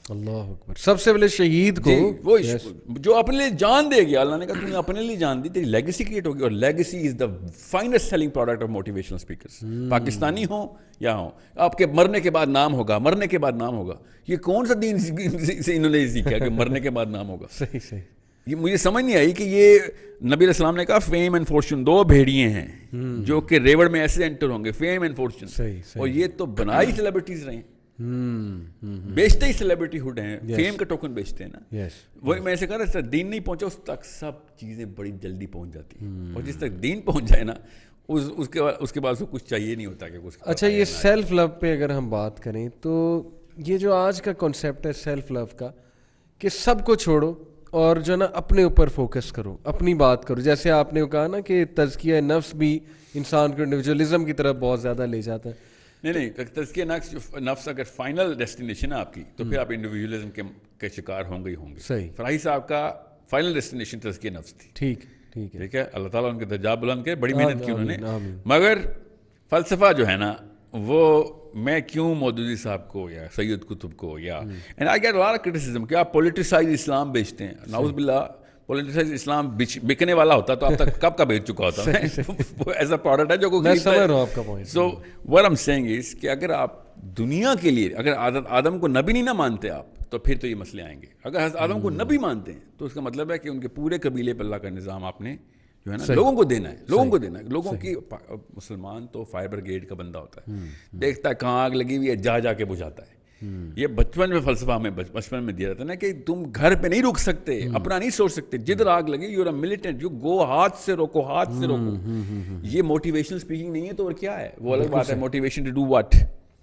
S1: اللہ اکبر. سب سے پہلے شہید کو
S2: وہ جو اپنے لیے جان دے گیا, اللہ نے کہا تم نے اپنے لیے جان دی, تیری لیگیسی کریٹ ہوگی, اور legacy is the finest selling product of motivational speakers, Pakistani ہوں یا ہوں. آپ کے مرنے کے بعد نام ہوگا, مرنے کے بعد نام ہوگا. یہ کون سا دین سے انہوں نے سیکھا کہ مرنے کے بعد نام ہوگا؟
S1: صحیح صحیح.
S2: یہ مجھے سمجھ نہیں آئی کہ یہ نبی علیہ السلام نے کہا فیم اینڈ فارچون دو بھیڑیے ہیں جو کہ ریوڑ میں ایسے انٹر ہوں گے, فیم اینڈ فارچون, اور یہ تو بنائی سیلیبریٹیز رہے ہیں, بیچتے ہی سیلیبریٹی ہوڈ ہیں, فیم کا ٹوکن بیچتے ہیں نا. وہی میں ایسے کہہ رہا تھا, دین نہیں پہنچا اس تک سب چیزیں بڑی جلدی پہنچ جاتی ہیں, اور جس تک دین پہنچ جائے نا اس اس کے بعد اس کے بعد کچھ چاہیے نہیں ہوتا کہ کچھ.
S1: اچھا, یہ سیلف لو پہ اگر ہم بات کریں تو یہ جو آج کا کانسیپٹ ہے سیلف لو کا, کہ سب کو چھوڑو اور جو نا اپنے اوپر فوکس کرو, اپنی بات کرو, جیسے آپ نے کہا نا کہ تزکیہ نفس بھی انسان کو انڈیویجولزم کی طرف بہت زیادہ لے جاتا ہے.
S2: نہیں نہیں, تزکیہ نفس اگر فائنل ڈیسٹینیشن ہے آپ کی تو پھر آپ انڈیویجولزم کے شکار ہوں گے ہی ہوں گے.
S1: صحیح.
S2: فراہی صاحب کا فائنل ڈیسٹینیشن تزکیہ نفس تھی.
S1: ٹھیک ٹھیک ہے
S2: ٹھیک ہے, اللہ تعالیٰ ان کے درجات بلند کرے, بڑی محنت کی انہوں نے. مگر فلسفہ جو ہے نا وہ میں کیوں مودودی صاحب کو یا سید قطب کو یا and I get lot criticism کہ آپ پولیٹیسائز اسلام بیچتے ہیں. نعوذ باللہ, پولیٹیسائز اسلام بکنے والا ہوتا تو اب تک کب کا بیچ چکا ہوتا ہے. ایسا پروڈکٹ ہے جو کو
S1: میں سمجھ رہا ہوں آپ کا point.
S2: So what I'm saying is کہ اگر آپ دنیا کے لیے اگر آدم کو نبی نہیں نہ مانتے آپ تو پھر تو یہ مسئلے آئیں گے. اگر حضرت آدم کو نبی مانتے ہیں تو اس کا مطلب ہے کہ ان کے پورے قبیلے پر اللہ کا نظام آپ نے جو ہے نا لوگوں کو دینا ہے, لوگوں کو دینا ہے. لوگوں کی مسلمان تو فائر بریگیڈ کا بندہ ہوتا ہے, دیکھتا ہے کہاں آگ لگی ہوئی ہے جا جا کے بجھاتا ہے. یہ بچپن میں فلسفہ ہمیں بچپن میں دیا جاتا ہے نا کہ تم گھر پہ نہیں رک سکتے, اپنا نہیں سوچ سکتے, جدھر آگ لگی you are a militant, you go ہاتھ سے روکو, ہاتھ سے روکو. یہ موٹیویشنل اسپیکنگ نہیں ہے تو اور کیا ہے؟ وہ الگ بات ہے. Motivation to do what?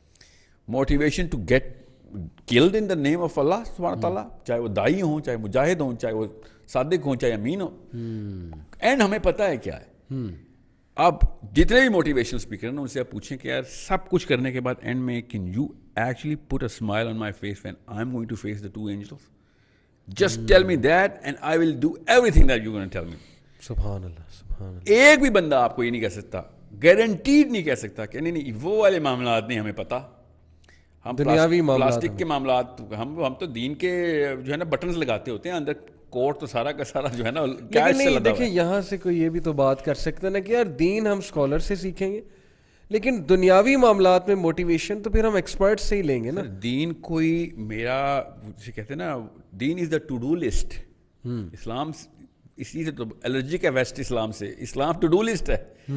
S2: Motivation to get killed in the name of اللہ سبحانہ تعالیٰ, چاہے وہ دائی ہوں, چاہے مجاہد ہوں, چاہے وہ صادق ہوں, چاہے امین ہوں. اینڈ ہمیں پتہ ہے کیا ہے. اب جتنے بھی موٹیویشنل اسپیکر ہیں نا ان سے آپ پوچھیں کہ یار سب کچھ کرنے کے بعد اینڈ میں can you actually put a smile on my face when I am going to face the two angels? Just tell me that and I will do everything that you gonna tell me.
S1: سبحان اللہ سبحان اللہ.
S2: ایک بھی بندہ آپ کو یہ نہیں کہہ سکتا, گارنٹیڈ نہیں کہہ سکتا کہ نہیں نہیں وہ والے معاملات نہیں ہمیں پتہ, ہم پلاسٹک کے معاملات, ہم ہم تو دین کے جو ہے نا بٹنز لگاتے ہوتے ہیں اندر, کوٹ تو سارا کا سارا جو ہے نا.
S1: لیکن دیکھیں یہاں سے کوئی یہ بھی تو بات کر سکتا ہے نا کہ یار دین ہم اسکالر سے سیکھیں گے, لیکن دنیاوی معاملات میں موٹیویشن تو پھر ہم ایکسپرٹ سے ہی لیں گے نا.
S2: دین کوئی میرا جسے کہتے ہیں نا دین is the to do list. اسلام اسی سے تو الرجک ہے ویسٹ اسلام سے, اسلام ٹو ڈو لسٹ ہے.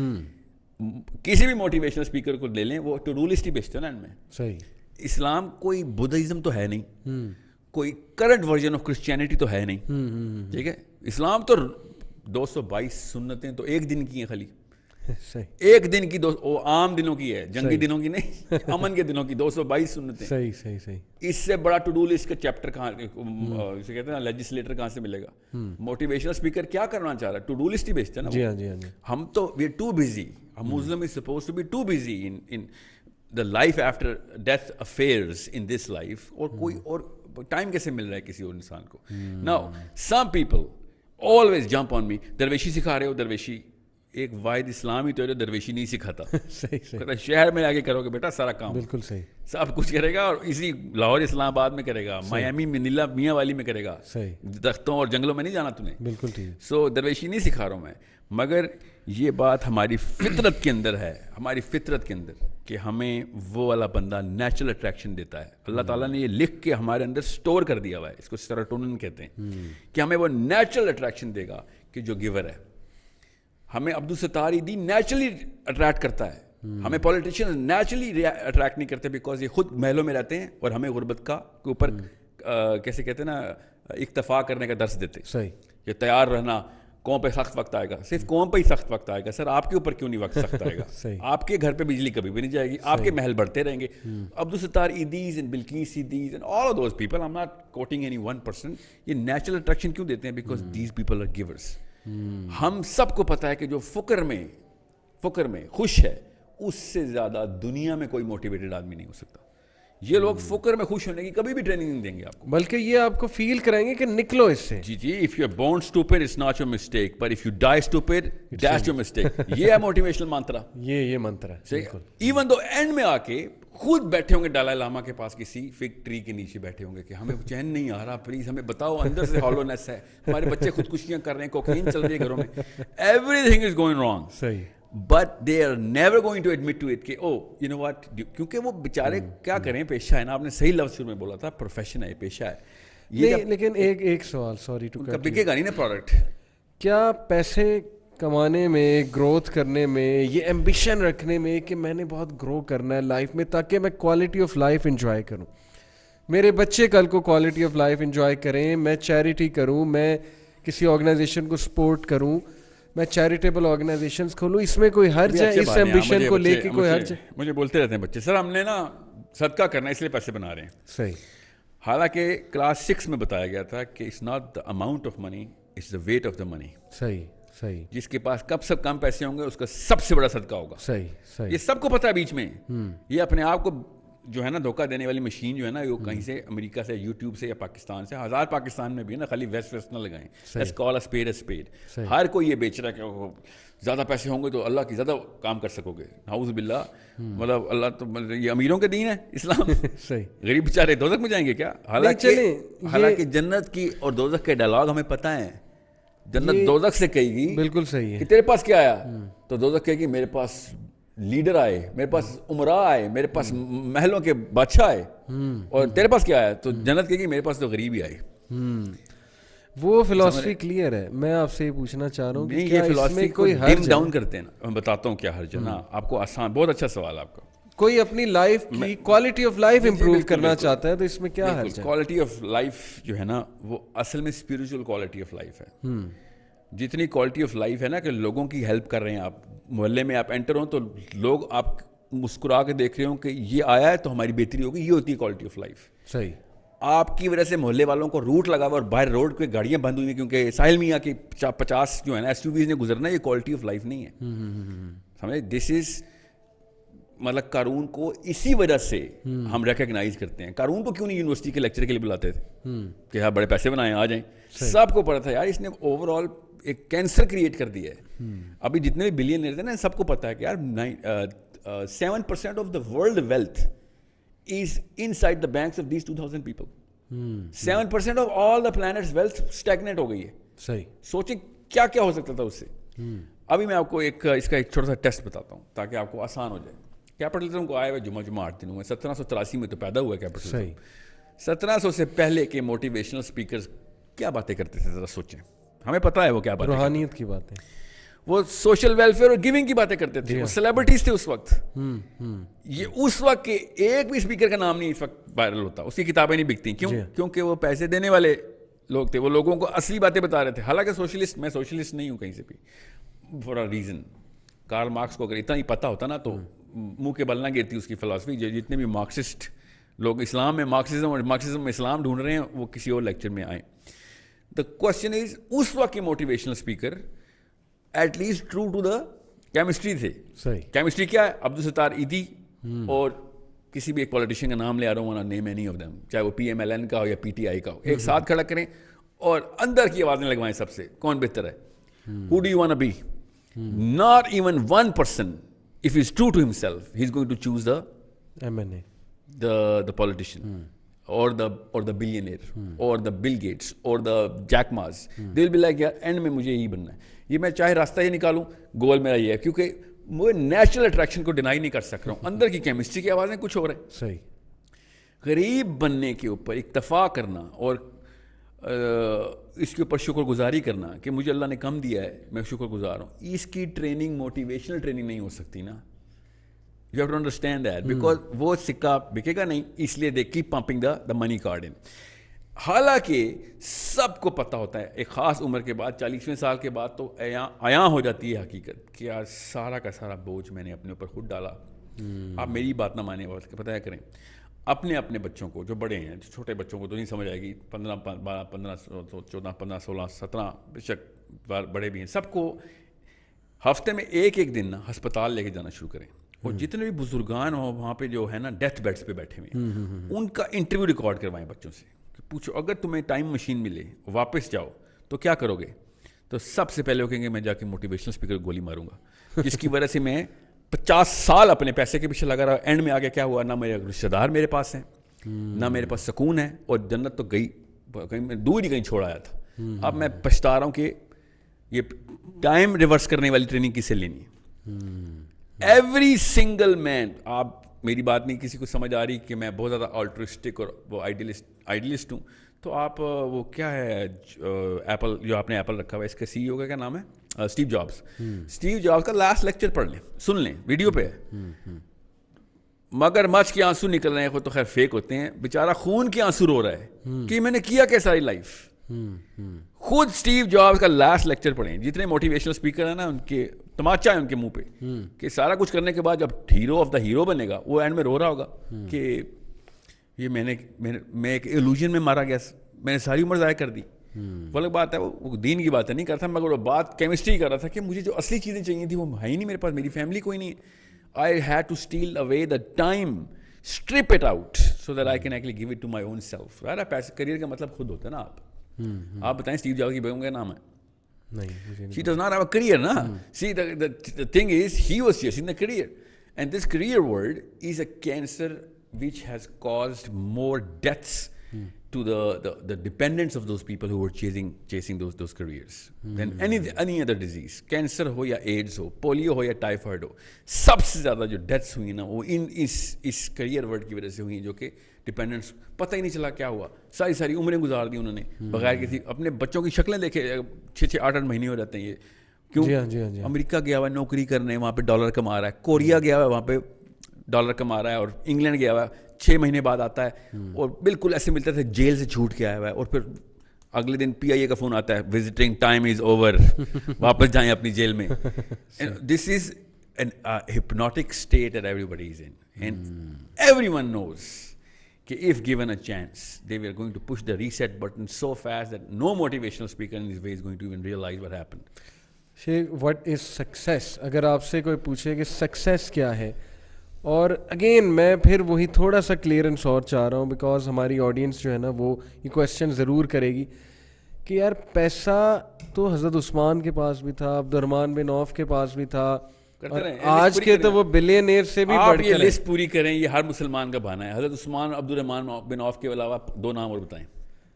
S2: کسی بھی موٹیویشنل اسپیکر کو لے لیں وہ ٹو ڈو لسٹ ہی بیچتے ہیں نا ان میں.
S1: صحیح.
S2: اسلام کوئی بدھزم تو ہے نہیں, کوئی کرنٹ ورژن آف کرسچینٹی تو ہے نہیں, ٹھیک ہے. اسلام تو دو سو بائیس سنتیں تو ایک دن کی ہیں خالی, ایک دن کی, دو عام دنوں کی ہے, جنگی دنوں کی نہیں, امن کے دنوں کی دو سو بائیس سنتیں.
S1: صحیح صحیح صحیح.
S2: اس سے بڑا ٹو ڈو لسٹ کا چیپٹر کہاں, اسے کہتے ہیں نا لیجسلیٹر کہاں سے ملے گا؟ موٹیویشنل اسپیکر کیا کرنا چاہ رہا ہے؟ ٹو ڈو لسٹ ہی بیچتے ہیں نا.
S1: جی ہاں جی ہاں.
S2: ہم تو we are too busy, Muslim is suppose to be too busy in in the life after death affairs in this life. اور کوئی اور ٹائم کیسے مل رہا ہے کسی اور انسان کو؟ Now some people always jump on me, درویشی سکھا رہے ہو, درویشی ایک واحد اسلام ہی تو ہے درویشی نہیں سکھاتا. شہر میں آگے کرو گے بیٹا سارا کام, بالکل صحیح, سب کچھ کرے گا, اور اسی لاہور اسلام آباد میں کرے گا, میامی منیلا میاں والی میں کرے گا, درختوں اور جنگلوں میں نہیں جانا تمہیں. بالکل ٹھیک. سو درویشی نہیں سکھا رہا ہوں میں, مگر یہ بات ہماری فطرت کے اندر ہے, ہماری فطرت کے اندر کہ ہمیں وہ والا بندہ نیچرل اٹریکشن دیتا ہے. اللہ تعالیٰ نے یہ لکھ کے ہمارے اندر سٹور کر دیا ہوا ہے, اس کو سیروٹونن کہتے ہیں, کہ ہمیں وہ نیچرل اٹریکشن دے گا کہ جو گیور ہے. ہمیں عبدالستار ایدھی نیچرلی اٹریکٹ کرتا ہے, ہمیں پولیٹیشین نیچرلی اٹریکٹ نہیں کرتے بیکاز یہ خود محلوں میں رہتے ہیں اور ہمیں غربت کا کے اوپر کیسے کہتے ہیں نا اکتفا کرنے کا درس دیتے. صحیح. یہ تیار رہنا, قوم پہ سخت وقت آئے گا, صرف قوم پہ ہی سخت وقت آئے گا. سر آپ کے اوپر کیوں نہیں وقت سخت آئے گا؟ آپ کے گھر پہ بجلی کبھی بھی نہیں جائے گی, آپ کے محل بڑھتے رہیں گے. Abdul Sattar Edhis and Bilquis Edhis and all of those people, I am not quoting any one person, یہ نیچرل اٹریکشن کیوں دیتے ہیں؟ Because these people are givers. ہم سب کو پتہ ہے کہ جو فقر میں فقر میں خوش ہے اس سے زیادہ دنیا میں کوئی موٹیویٹڈ آدمی نہیں ہو سکتا. یہ لوگ فقر میں خوش ہونے کی کبھی بھی ٹریننگ نہیں دیں گے آپ کو,
S1: بلکہ یہ آپ کو فیل کرائیں گے کہ نکلو اس سے.
S2: جی جی, if you are born stupid it's not your mistake, but if you die stupid that's your mistake. یہ ہے موٹیویشنل منترا,
S1: یہ یہ منترا ہے.
S2: ایون دو اینڈ میں آ کے خود بیٹھے ہوں گے ڈالائی لاما کے پاس کسی فگ ٹری کے نیچے بیٹھے ہوں گے کہ ہمیں چین نہیں آ رہا, پلیز ہمیں بتاؤ, اندر سے ہالونیس ہے, ہمارے بچے خودکشیاں کر رہے ہیں, کوکین چل رہی ہے گھروں میں, everything is going wrong.
S1: صحیح.
S2: But they are never going to admit to it کہ او یو نو واٹ, کیونکہ وہ بیچارے کیا کریں, پیشہ ہے نا, آپ نے صحیح لفظ شروع میں بولا تھا, پروفیشن ہے, پیشہ ہے یہ.
S1: لیکن ایک ایک سوال, سوری ٹو کٹ,
S2: بکے گا نہیں نا پروڈکٹ.
S1: کیا پیسے کمانے میں, گروتھ کرنے میں, یہ ایمبیشن رکھنے میں کہ میں نے بہت گرو کرنا ہے لائف میں تاکہ میں کوالٹی آف لائف انجوائے کروں, میرے بچے کل کو کوالٹی آف لائف انجوائے کریں, میں چیریٹی کروں, میں کسی آرگنائزیشن کو سپورٹ کروں, میں چیریٹیبل آرگنائزیشنز کھولوں, اس میں کوئی حرج ہے؟ اس ایمبیشن کو لے کے کوئی حرج ہے؟
S2: مجھے بولتے رہتے ہیں بچے, سر ہم نے نا صدقہ کرنا ہے اس لیے پیسے بنا رہے ہیں.
S1: صحیح.
S2: حالانکہ کلاس سکس میں بتایا گیا تھا کہ it's not the amount of money, it's the weight of the money.
S1: صحیح صحیح.
S2: جس کے پاس کب سب کم پیسے ہوں گے اس کا سب سے بڑا صدقہ ہوگا.
S1: صحیح صحیح.
S2: یہ سب کو پتہ ہے بیچ میں. یہ اپنے آپ کو جو ہے نا دھوکہ دینے والی مشین جو ہے نا, وہ کہیں سے امریکہ سے, یوٹیوب سے یا پاکستان سے, ہزار پاکستان میں بھی ہے نا, خالی ویسٹ ویسٹ نہ لگائیں. Let's call a spade a spade. ہر کوئی یہ بیچ رہا ہے کہ زیادہ پیسے ہوں گے تو اللہ کی زیادہ کام کر سکو گے. نعوذ باللہ. مطلب اللہ تو یہ امیروں کے دین ہے اسلام. صحیح. غریب بیچارے دوزخ میں جائیں گے کیا؟ حالانکہ حالانکہ جنت کی اور دوزخ کے ڈائلاگ ہمیں پتہ ہے. جنت دوزخ سے کہے گی
S1: بالکل صحیح ہے
S2: کہ تیرے پاس کیا آیا, تو دوزخ کہے گی میرے پاس لیڈر آئے, میرے پاس عمراء آئے, میرے پاس محلوں کے بادشاہ آئے, اور تیرے پاس کیا آیا, تو جنت کہے گی میرے پاس تو غریب ہی آئے.
S1: وہ فلسفی کلیئر ہے. میں آپ سے یہ پوچھنا چاہ رہا ہوں کہ
S2: یہ فلسفی کوئی ڈم ڈاؤن کرتے ہیں نا, میں بتاتا ہوں کیا حرج ہے نا آپ کو. آسان, بہت اچھا سوال آپ کا.
S1: کوئی اپنی لائف کی کوالٹی آف لائف امپروو کرنا چاہتا ہے تو اس میں کیا حرج ہے؟
S2: کوالٹی آف لائف جو ہے نا وہ اصل میں اسپریچول کوالٹی آف لائف ہے. جتنی کوالٹی آف لائف ہے نا کہ لوگوں کی ہیلپ کر رہے ہیں آپ, محلے میں آپ انٹر ہوں تو لوگ آپ مسکرا کے دیکھ رہے ہوں کہ یہ آیا ہے تو ہماری بہتری ہوگی, یہ ہوتی ہے کوالٹی آف لائف.
S1: صحیح.
S2: آپ کی وجہ سے محلے والوں کو روٹ لگا ہوا اور باہر روڈ پہ گاڑیاں بند ہوئی ہیں کیونکہ ساحل میاں کی پچاس جو ہے نا ایس یو ویز نے گزرنا ہے, یہ کوالٹی آف لائف نہیں ہے. سمجھے, دس از مطلب قارون کو اسی وجہ سے ہم ریکگنائز کرتے ہیں. قارون کو کیوں نہیں یونیورسٹی کے لیکچر کے لیے بلاتے تھے کہ ہاں بڑے پیسے بنائے آ جائیں. سب کو پتا تھا یار اس نے اوور آل ایک کینسر کریٹ کر دیا ہے. ابھی جتنے بھی بلینئرز ہیں نا سب کو پتا ہے کہ یار seven percent of the world wealth is inside the banks of these two thousand people. Seven percent of all the planet's wealth stagnate ہو گئی ہے.
S1: صحیح.
S2: سوچیں کیا کیا ہو سکتا تھا اس سے. ابھی میں آپ کو ایک اس کا ایک چھوٹا سا ٹیسٹ بتاتا ہوں تاکہ آپ کو آسان ہو جائے. کیپٹلزم کو آئے ہوئے جمعہ جمعہ آٹھ دن ہوئے, سترہ سو تراسی میں تو پیدا ہوا ہے کیپٹلزم.
S1: صحیح.
S2: سترہ سو سے پہلے کے موٹیویشنل اسپیکرز کیا باتیں کرتے تھے ذرا سوچیں. ہمیں پتہ ہے وہ کیا باتیں,
S1: روحانیت کی باتیں,
S2: وہ سوشل ویلفیئر اور گیونگ کی باتیں کرتے تھے. وہ سیلیبریٹیز تھے اس وقت. یہ اس وقت کے ایک بھی اسپیکر کا نام نہیں اس وقت وائرل ہوتا, اس کی کتابیں نہیں بکتی. کیوں؟ کیونکہ وہ پیسے دینے والے لوگ تھے, وہ لوگوں کو اصلی باتیں بتا رہے تھے. حالانکہ سوشلسٹ, میں سوشلسٹ نہیں ہوں کہیں سے بھی for a reason. Karl Marx کو اگر اتنا ہی پتہ ہوتا نا تو منہ کے بل نہ گرتی اس کی فلسفی. جتنے بھی مارکسسٹ لوگ اسلام میں مارکسزم اور مارکسزم میں اسلام ڈھونڈ رہے ہیں وہ کسی اور لیکچر میں آئیں. دا کوشچن از اس وقت کے motivational speaker at least true to the chemistry تھے.
S1: صحیح.
S2: کیمسٹری کیا ہے؟ عبدالستار ایدھی اور کسی بھی ایک پولیٹیشین کا نام لے آ رہا ہوں, نیم اینی آف دیم, چاہے وہ پی ایم ایل این کا ہو یا پی ٹی آئی کا ہو, ایک ساتھ کھڑا کریں اور اندر کی آوازیں لگوائیں سب سے, کون بہتر ہے, who do you want to be. Not even one person if he is true to himself he is going to choose the
S1: M N A,
S2: the the politician hmm. or the or the billionaire hmm. or the Bill Gates or the Jack Ma's. hmm. they will be like yaar end میں مجھے یہی بننا ہے, یہ میں چاہے راستہ یہ نکالوں گول میرا یہ ہے, کیونکہ میں نیچرل اٹریکشن کو ڈینائی نہیں کر سک رہا ہوں. اندر کی کیمسٹری کی آوازیں کچھ ہو رہے ہیں.
S1: صحیح.
S2: غریب بننے کے اوپر اکتفا کرنا اور اس کے اوپر شکر گزاری کرنا کہ مجھے اللہ نے کم دیا ہے میں شکر گزار ہوں, اس کی ٹریننگ موٹیویشنل ٹریننگ نہیں ہو سکتی نا. You have to understand that, because وہ سکہ بکے گا نہیں, اس لیے they keep pumping the the money card in. حالانکہ سب کو پتہ ہوتا ہے ایک خاص عمر کے بعد, چالیسویں سال کے بعد تو عیاں ہو جاتی ہے حقیقت کہ یار سارا کا سارا بوجھ میں نے اپنے اوپر خود ڈالا. آپ میری بات نہ مانیں, پتہ ہے کریں اپنے اپنے بچوں کو, جو بڑے ہیں, چھوٹے بچوں کو تو نہیں سمجھ آئے گی, پندرہ بارہ پندرہ چودہ پندرہ سولہ سترہ بے شک بڑے بھی ہیں, سب کو ہفتے میں ایک ایک دن نا ہسپتال لے کے جانا شروع کریں. اور جتنے بھی بزرگان ہوں وہاں پہ جو ہے نا ڈیتھ بیڈس پہ بیٹھے ہوئے ہیں, ان کا انٹرویو ریکارڈ کروائیں بچوں سے. پوچھو اگر تمہیں ٹائم مشین ملے واپس جاؤ تو کیا کرو گے, تو سب سے پہلے وہ کہیں گے میں جا کے موٹیویشنل اسپیکر گولی ماروں گا, جس کی وجہ سے میں پچاس سال اپنے پیسے کے پیچھے لگا رہا, اینڈ میں آگے کیا ہوا, نہ میرے رشتے دار میرے پاس ہیں, نہ میرے پاس سکون ہے, اور جنت تو گئی کہیں میں دور ہی کہیں چھوڑ آیا تھا. اب میں پچھتا رہا ہوں کہ یہ ٹائم ریورس کرنے والی ٹریننگ کس سے لینی ہے. ایوری سنگل مین, آپ میری بات نہیں کسی کو سمجھ آ رہی کہ میں بہت زیادہ آلٹرسٹک اور وہ آئیڈیلسٹ آئیڈیلسٹ ہوں, تو آپ وہ کیا ہے ایپل, جو آپ نے ایپل رکھا ہوا ہے, اس کے سی ای او کا کیا نام ہے, اسٹیو جابس. اسٹیو جابس کا لاسٹ لیکچر پڑھ لیں, سن لیں, ویڈیو پہ ہے. مگر مچھ کے آنسو نکل رہے ہیں, خود تو خیر فیک ہوتے ہیں, بیچارہ خون کے آنسو رو رہا ہے کہ میں نے کیا کیا ساری لائف. خود اسٹیو جابس کا لاسٹ لیکچر پڑھیں. جتنے موٹیویشنل اسپیکر ہیں نا, ان کے تماچا ہے ان کے منہ پہ کہ سارا کچھ کرنے کے بعد جب ہیرو آف دا ہیرو بنے گا, وہ اینڈ میں رو رہا ہوگا کہ یہ میں نے میں ایک ایلوژن میں مارا گیا, میں نے ساری عمر ضائع کر دی. وہ الگ بات ہے, وہ دین کی باتیں نہیں کرتا, مگر وہ بات کیمسٹری کر رہا تھا کہ مجھے جو اصلی چیزیں چاہیے تھیں وہ ہے ہی نہیں میرے پاس, میری فیملی کوئی نہیں ہے. I had to steal away the time, strip it out so that I can actually give it to my own self. Right, پیسے کریئر کا مطلب خود ہوتا ہے نا. آپ آپ بتائیں اسٹیو جابس کی بیگم کا نام ہے, she does not have a career na. See, the, the the thing is, he was chasing the career, and this career world is a cancer which has caused more deaths to the, the the dependents of those people who were chasing chasing those those careers than any any other disease. Cancer ho ya AIDS ho, polio ho ya typhoid ho, سب سے زیادہ جو deaths ہوئی نا وہ ان اس اس career word کی وجہ سے ہوئی, جو کہ ڈپینڈنٹس پتہ ہی نہیں چلا کیا ہوا, ساری ساری عمریں گزار دی انہوں نے بغیر کسی, اپنے بچوں کی شکلیں دیکھے, چھ چھ آٹھ آٹھ مہینے ہو جاتے ہیں یہ. کیوں؟ امریکہ گیا ہوا ہے نوکری کرنے, وہاں پہ ڈالر کما رہا ہے. کوریا گیا ہوا ہے, وہاں پہ ڈالر کما رہا ہے. اور انگلینڈ گیا ہوا ہے, چھ مہینے بعد آتا ہے اور بالکل ایسے ملتا تھا جیل سے چھوٹ کے آیا ہوا ہے, اور پھر اگلے دن پی آئی اے کا فون آتا ہے, وزٹنگ ٹائم از اوور, واپس جائیں اپنی جیل میں. This is an hypnotic state that everybody is in, and everyone knows کہ if given a chance they were going to push the reset button so fast that no motivational speaker in this way is going to even realize what happened.
S1: Sheikh, what is success? اگر آپ سے کوئی پوچھے کہ success کیا ہے, اور again میں پھر وہی تھوڑا سا کلیئرنس اور چاہ رہا ہوں, بیکاز ہماری آڈینس جو ہے نا وہ یہ کویشچن ضرور کرے گی کہ یار پیسہ تو حضرت عثمان کے پاس بھی تھا, عبد الرحمن بن عوف کے پاس بھی تھا, آج کے تو وہ بلینئر سے بھی بڑھ
S2: کر لسٹ پوری کریں. یہ ہر مسلمان کا بہانہ ہے. حضرت عثمان عبد الرحمان بن عوف کے علاوہ دو نام اور بتائیں.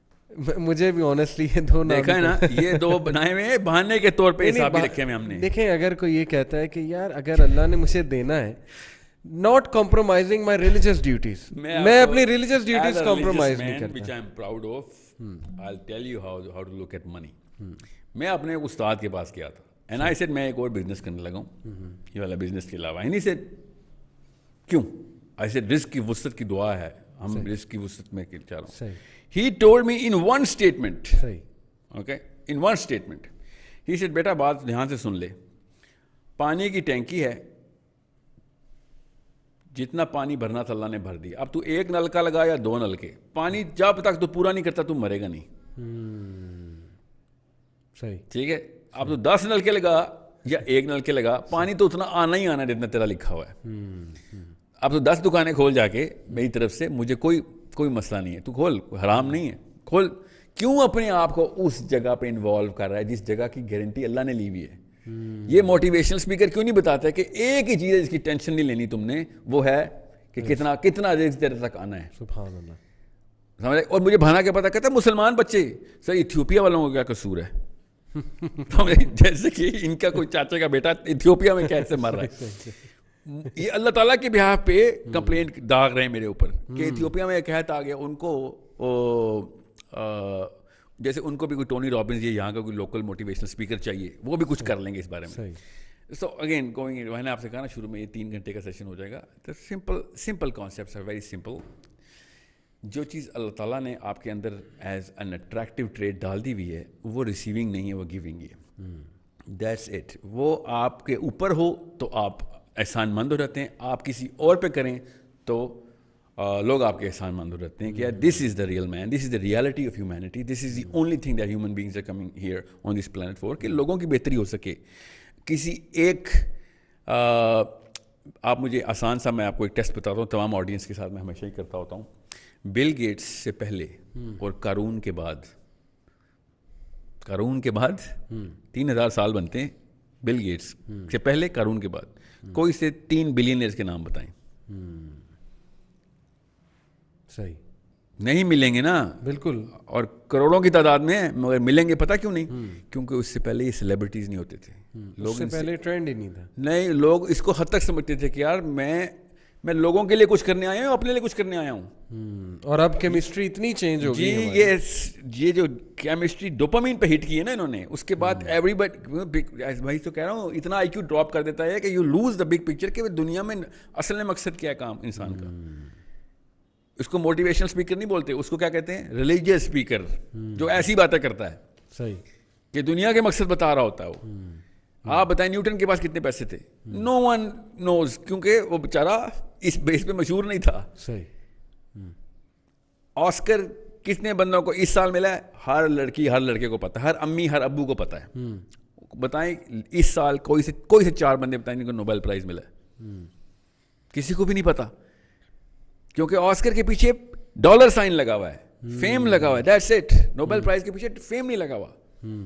S1: مجھے بھی آنیسٹلی یہ دو نام
S2: دیکھا ہے نا, یہ دو بنائے ہوئے ہیں بہانے کے طور پہ, حساب ہی رکھے ہوئے ہم نے.
S1: دیکھیں, اگر کوئی یہ کہتا ہے کہ یار اگر اللہ نے مجھے دینا ہے, not compromising my religious duties, میں اپنی religious duties compromise نہیں کرتا.
S2: which I am proud of, I'll tell you how how to look at money. میں اپنے استاد کے پاس گیا تھا, and I said میں ایک اور بزنس کرنے لگا ہوں یہ والا بزنس کے علاوہ. and he said کیوں؟ I said رزق کی وسعت کی دعا ہے, ہم رزق کی وسعت میں چاہ رہا ہوں. he told me in one statement, okay, in one statement he said بیٹا بات دھیان سے سن لے, پانی کی ٹینکی ہے, جتنا پانی بھرنا تھا اللہ نے بھر دیا, اب تو ایک نل کا لگا یا دو نل کے, پانی جب تک تو پورا نہیں کرتا تو مرے گا نہیں.
S1: صحیح,
S2: ٹھیک ہے, اب تو دس نل کے لگا یا ایک نل کے لگا, پانی تو اتنا آنا ہی آنا ہے جتنا تیرا لکھا ہوا ہے. اب تو دس دکانیں کھول جا کے میری طرف سے, مجھے کوئی کوئی مسئلہ نہیں ہے, تو کھول, حرام نہیں ہے, کھول. کیوں اپنے آپ کو اس جگہ پہ انوالو کر رہا ہے جس جگہ کی گارنٹی اللہ نے لی ہوئی ہے؟ یہ موٹیویشنل اسپیکر کیوں نہیں بتاتا ہے کہ ایک ہی چیز ہے جس کی ٹینشن نہیں لینی تم نے, وہ ہے کہ کتنا کتنا رزق تیرے تک آنا ہے.
S1: سبحان اللہ.
S2: سمجھ, اور مجھے بھانا کیا پتا, کہتا ہے مسلمان بچے, سر ایتھیوپیا والوں کو کیا قصور ہے؟ جیسے کہ ان کا کوئی چاچے کا بیٹا ایتھیوپیا میں کیسے مر رہا ہے. یہ اللہ تعالیٰ کے بہاف پہ کمپلینٹ داغ رہے ہیں میرے اوپر کہ ایتھیوپیا میں ایک قحط آ گیا, ان کو جیسے ان کو بھی کوئی ٹونی رابنز یا یہاں کا کوئی لوکل موٹیویشنل اسپیکر چاہیے, وہ بھی کچھ کر لیں گے اس بارے میں. سو اگین گوئنگ, میں نے آپ سے کہا نا شروع میں یہ تین گھنٹے کا سیشن ہو جائے گا. Simple simple concepts are very simple. جو چیز اللہ تعالیٰ نے آپ کے اندر ایز این اٹریکٹیو ٹریٹ ڈال دی ہوئی ہے, وہ ریسیونگ نہیں ہے, وہ گیونگ ہے. That's it. وہ آپ کے اوپر ہو تو آپ احسان مند ہو جاتے ہیں, آپ کسی اور پہ کریں تو لوگ آپ کے احسان مند ہو جاتے ہیں کہ یار this is the real man, this is the reality of humanity, this is the only thing that human beings are coming here on this planet for, کہ لوگوں کی بہتری ہو سکے. کسی ایک آپ مجھے آسان سا میں آپ کو ایک ٹیسٹ بتاتا ہوں, تمام آڈینس کے ساتھ میں ہمیشہ ہی کرتا ہوتا ہوں. بل گیٹس سے پہلے اور قارون کے بعد, قارون کے بعد تین ہزار سال بنتے ہیں, بل گیٹس سے پہلے، قارون کے بعد. کوئی سے تین بلینئرز کے نام بتائیں.
S1: صحیح.
S2: نہیں ملیں گے نا.
S1: بالکل.
S2: اور کروڑوں کی تعداد میں مگر ملیں گے. پتہ کیوں نہیں؟ کیونکہ اس سے پہلے یہ سیلیبریٹیز نہیں ہوتے تھے.
S1: لوگ سے پہلے ٹرینڈ ہی نہیں تھا.
S2: نہیں، لوگ اس کو حد تک سمجھتے تھے کہ یار میں میں لوگوں کے لیے کچھ کرنے آیا ہوں، اپنے لیے کچھ کرنے آیا ہوں.
S1: اور اب کیمسٹری اتنی چینج ہو گئی
S2: جی. یہ یہ جو کیمسٹری ڈوپامین پہ ہٹ کی ہے نا انہوں نے، اس کے بعد ایوری بڈی، وہی تو کہہ رہا ہوں، اتنا آئی کیو ڈراپ کر دیتا ہے کہ you lose the big picture کہ دنیا میں اصل میں مقصد کیا ہے کام انسان کا. اس کو موٹیویشنل اسپیکر نہیں بولتے، اس کو کیا کہتے ہیں؟ ریلیجیس اسپیکر، جو ایسی باتیں کرتا ہے. صحیح. کہ دنیا کے مقصد بتا رہا ہوتا ہے وہ. آپ بتائیں نیوٹن کے پاس کتنے پیسے تھے؟ نو ون نوز، کیونکہ وہ بیچارہ اس بیس پہ مشہور نہیں تھا. صحیح. آسکر کتنے بندوں کو اس سال ملا ہے؟ ہر لڑکی ہر لڑکے کو پتا ہے، ہر امی ہر ابو کو پتا ہے. بتائیں اس سال کوئی سے کوئی سے چار بندے بتائیں جن کو نوبل پرائز ملا ہے؟ کسی کو بھی نہیں پتا، کیونکہ آسکر کے پیچھے ڈالر سائن لگا ہوا ہے، فیم لگا ہوا ہے. That's it. نوبل پرائز کے پیچھے فیم نہیں لگا ہوا.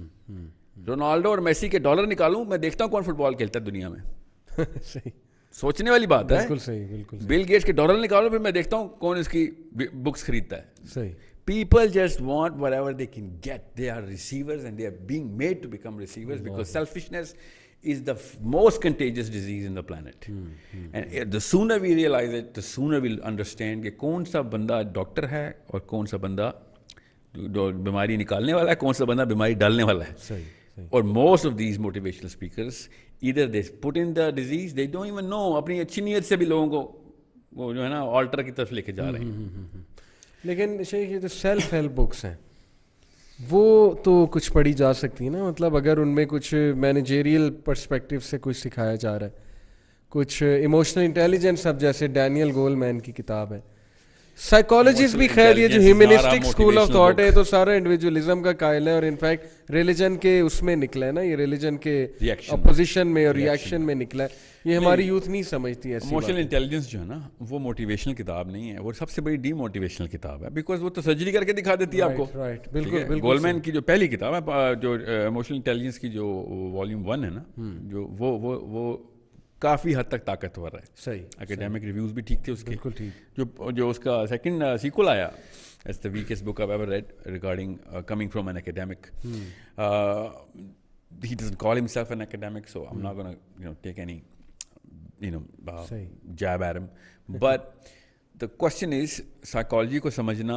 S2: رونالڈو اور میسی کے ڈالر نکالوں، میں دیکھتا ہوں کون فٹ بال کھیلتا ہے دنیا میں. صحیح. سوچنے والی بات ہے. بالکل صحیح. بالکل. بل گیٹس کے ڈالر نکالو، پھر میں دیکھتا ہوں کون اس کی بکس خریدتا ہے. صحیح. People just want whatever they can get. They are receivers and they are being made to become receivers because selfishness is the most contagious disease in the planet. And the sooner we realize it, the sooner we'll understand کہ کون سا بندہ doctor ہے اور کون سا بندہ بیماری نکالنے والا ہے، کون سا بندہ بیماری ڈالنے والا ہے. صحیح. اور most of these motivational speakers either they put in the disease, they don't even know. اپنی اچھی نیت سے بھی لوگوں کو وہ جو ہے نا آلٹر کی طرف لے کے جا رہے ہیں.
S1: لیکن شیخ یہ جو سیلف ہیلپ بکس ہیں وہ تو کچھ پڑھی جا سکتی ہیں نا، مطلب اگر ان میں کچھ مینیجریل پرسپیکٹیو سے کچھ سکھایا جا رہا ہے، کچھ ایموشنل انٹیلیجنس. اب جیسے ڈینیل گول مین کی کتاب ہے. سائیکالوجسٹ بھی خیر یہ جو ہیومنسٹک اسکول آف تھاٹ ہے تو سارا انڈیویجولزم کا قائل ہے، اور انفیکٹ ریلیجن کے اس میں نکلا ہے نا، یہ ریلیجن کے اپوزیشن میں اور ریئیکشن میں نکلا ہے. یہ ہماری یوتھ نہیں سمجھتی.
S2: ایموشنل انٹیلیجنس جو ہے نا وہ موٹیویشنل کتاب نہیں ہے، وہ سب سے بڑی ڈی موٹیویشنل کتاب ہے، بیکاز وہ تو سرجری کر کے دکھا دیتی ہے آپ کو. بالکل. گولمین کی جو پہلی کتاب ہے جو ایموشنل انٹیلیجنس کی جو والیوم ون ہے نا، جو وہ وہ وہ کافی حد تک طاقتور ہے. صحیح. اکیڈیمک ریویوز بھی ٹھیک تھے اس کے. بالکل ٹھیک. جو جو اس کا سیکنڈ سیکول آیا It's the weakest book I've ever read regarding uh, coming from an academic. Hmm. Uh, he doesn't call himself an academic, so I'm hmm. not going to you know take any you know uh, jab at him. But the question is, psychology کو سمجھنا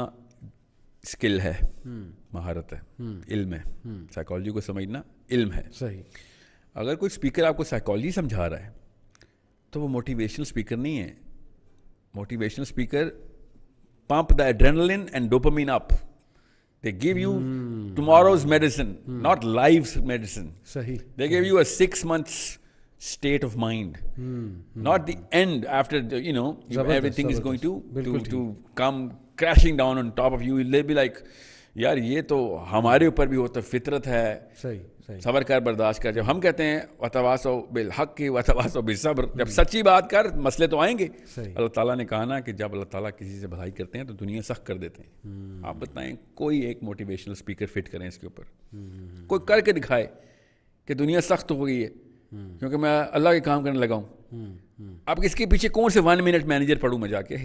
S2: skill ہے، مہارت ہے، علم ہے. Psychology کو سمجھنا علم ہے. صحیح. اگر کوئی اسپیکر آپ کو سائیکالوجی سمجھا رہا ہے تو وہ موٹیویشنل اسپیکر نہیں ہے. Motivational speaker pump the adrenaline and dopamine up. They give you hmm. tomorrow's medicine, hmm. not life's medicine. Sahi. They give you a six months state of mind, hmm. not the end after the, you know you, everything is going to to, to come crashing down on top of you. They'll be like, یار یہ تو ہمارے اوپر بھی ہوتا ہے، فطرت ہے. صحیح. صبر کر، برداشت کر. جب ہم کہتے ہیں وتواصوا بالحق وتواصوا بالصبر، جب سچی بات کر، مسئلے تو آئیں گے. اللہ تعالیٰ نے کہا نا کہ جب اللہ تعالیٰ کسی سے بھلائی کرتے ہیں تو دنیا سخت کر دیتے ہیں. آپ بتائیں کوئی ایک موٹیویشنل اسپیکر فٹ کریں اس کے اوپر، کوئی کر کے دکھائے کہ دنیا سخت ہو گئی ہے کیونکہ میں اللہ کے کام کرنے لگا ہوں. اب اس کے پیچھے کون سے ون منٹ مینیجر پڑھوں میں جا کے؟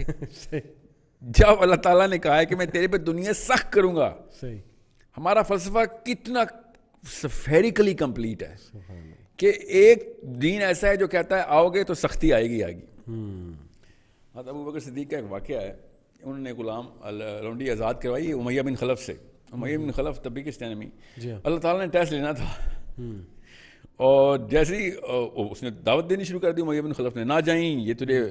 S2: جب اللہ تعالیٰ نے کہا ہے کہ میں تیرے پہ دنیا سخت کروں گا. ہمارا فلسفہ کتنا سفیریکلی کمپلیٹ ہے کہ ایک دین ایسا ہے جو کہتا ہے آؤ گے تو سختی آئے گی آئے گی. حضرت ابو بکر صدیق کا ایک واقعہ ہے، انہوں نے غلام لونڈی آزاد کروائی امیہ بن خلف سے. امیہ بن خلف تب بھی انیمی. اللہ تعالیٰ نے ٹیسٹ لینا تھا اور جیسے ہی اس نے دعوت دینی شروع کر دی امیہ بن خلف نے، نہ جائیں یہ تجھے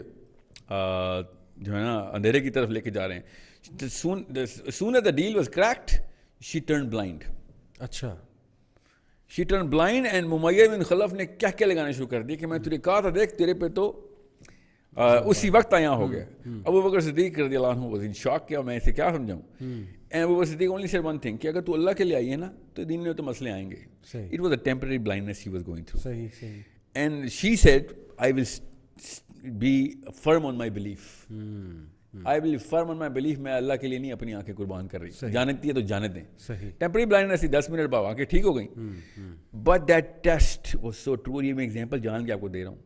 S2: جو ہے نا اندھیرے کی طرف لے کے جا رہے ہیں. soon as the deal was cracked she turned blind. اچھا. she turned blind and امیہ بن خلف نے کیا کیا لگانا شروع کر دی کہ میں تجھے کہا تھا دیکھ تیرے پہ تو اسی وقت آیا ہو گیا. ابو بکر صدیق رضی اللہ عنہ was in shock کیا میں اسے کیا سمجھاؤں. and Abu Bakr Siddiq only said one thing کہ اگر تو اللہ کے لیے آئی ہے نا تو دین میں تو مسئلے آئیں گے. it was a temporary blindness he was going through. صحیح صحیح. and she said I will be firm on my belief. I believe firm on my belief میں اللہ کے لیے نہیں اپنی آنکھیں قربان کر رہی. جانتی ہے تو جانے دیں. ٹیمپرری بلائنڈنس دس منٹ بعد آنکھیں ٹھیک ہو گئیں. But that test was so true. یہ میں ایگزامپل جان کے آپ کو دے رہا ہوں,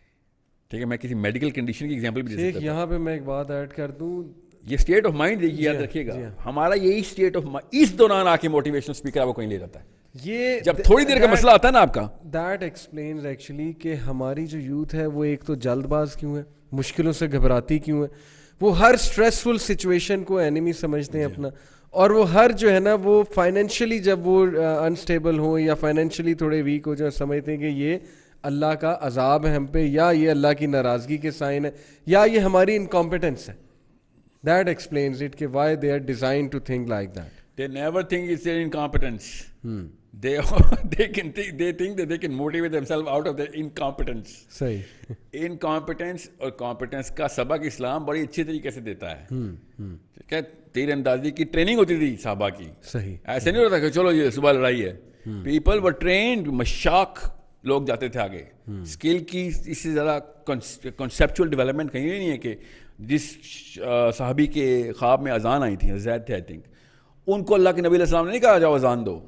S2: ٹھیک ہے. میں کسی میڈیکل کنڈیشن کی ایگزامپل بھی دے سکتا ہوں.
S1: یہاں پہ میں ایک بات ایڈ کر دوں,
S2: یہ اسٹیٹ آف مائنڈ دیکھیے, یاد رکھیے گا ہمارا یہی اسٹیٹ آف مائنڈ اس دوران آ کے موٹیویشنل اسپیکر آپ کو کہیں لے جاتا ہے.
S1: یہ
S2: جب تھوڑی دیر کا مسئلہ آتا ہے نا آپ کا,
S1: دیٹ ایکسپلینز ایکچولی کہ ہماری جو یوتھ ہے وہ ایک تو جلد باز کیوں ہے, مشکلوں سے گھبراتی کیوں ہے, وہ ہر اسٹریسفل سچویشن کو اینیمی سمجھتے ہیں اپنا, اور وہ ہر جو ہے نا وہ فائنینشلی جب وہ انسٹیبل ہوں یا فائنینشلی تھوڑے ویک ہو جائیں, سمجھتے ہیں کہ یہ اللہ کا عذاب ہے ہم پہ, یا یہ اللہ کی ناراضگی کے سائن ہے, یا یہ ہماری انکمپیٹنس ہے. That explains it کہ why they are designed to think like that.
S2: They never think it's their incompetence. Hmm. They they can think they think that they can motivate themselves out of their incompetence.
S1: صحیح.
S2: Incompetence اور competence کا سبق اسلام بڑی اچھی طریقے سے دیتا ہے. ٹھیک ہے, تیر اندازی کی ٹریننگ ہوتی تھی صحابہ کی.
S1: صحیح.
S2: ایسے نہیں ہوتا کہ چلو یہ صبح لڑائی ہے. People were trained, مشاق لوگ جاتے تھے آگے. اسکل کی اس سے زیادہ کنسیپچل ڈیولپمنٹ کہیں نہیں ہے کہ جس صحابی کے خواب میں اذان آئی تھی, زید تھے آئی تھنک, ان کو اللہ کے نبی علیہ السلام نے نہیں کہا جاؤ اذان دو.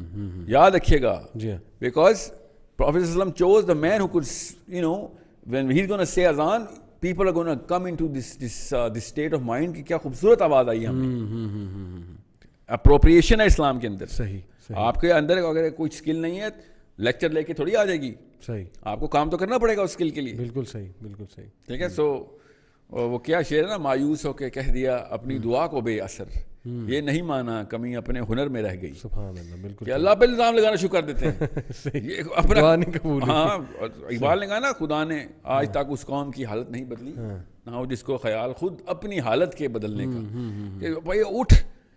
S2: یاد رکھیے گا, بیکاز پروفیٹ صلی اللہ علیہ وسلم chose the man who could, you know, when he is gonna say اذان, people are gonna come into this this this state of mind کہ کیا خوبصورت آواز آئی ہے ہمیں. اپروپریشن ہے اسلام کے اندر.
S1: صحیح.
S2: آپ کے اندر اگر کوئی اسکل نہیں ہے, لیکچر لے کے تھوڑی آ جائے گی.
S1: صحیح.
S2: آپ کو کام تو کرنا پڑے گا اس اسکل کے لیے.
S1: بالکل صحیح, بالکل صحیح.
S2: ٹھیک ہے. سو وہ کیا شعر ہے نا, مایوس ہو کے کہہ دیا اپنی دعا کو بے اثر, یہ نہیں مانا کمی اپنے ہنر میں رہ گئی.
S1: سبحان اللہ. بالکل
S2: کہ اللہ پہ الزام لگانا شروع کر دیتے ہیں. یہ اپنا ہاں, اقبال نے کہا نا, خدا نے آج تک اس قوم کی حالت نہیں بدلی, نہ ہو جس کو خیال خود اپنی حالت کے بدلنے کا. کہ بھائی اٹھ,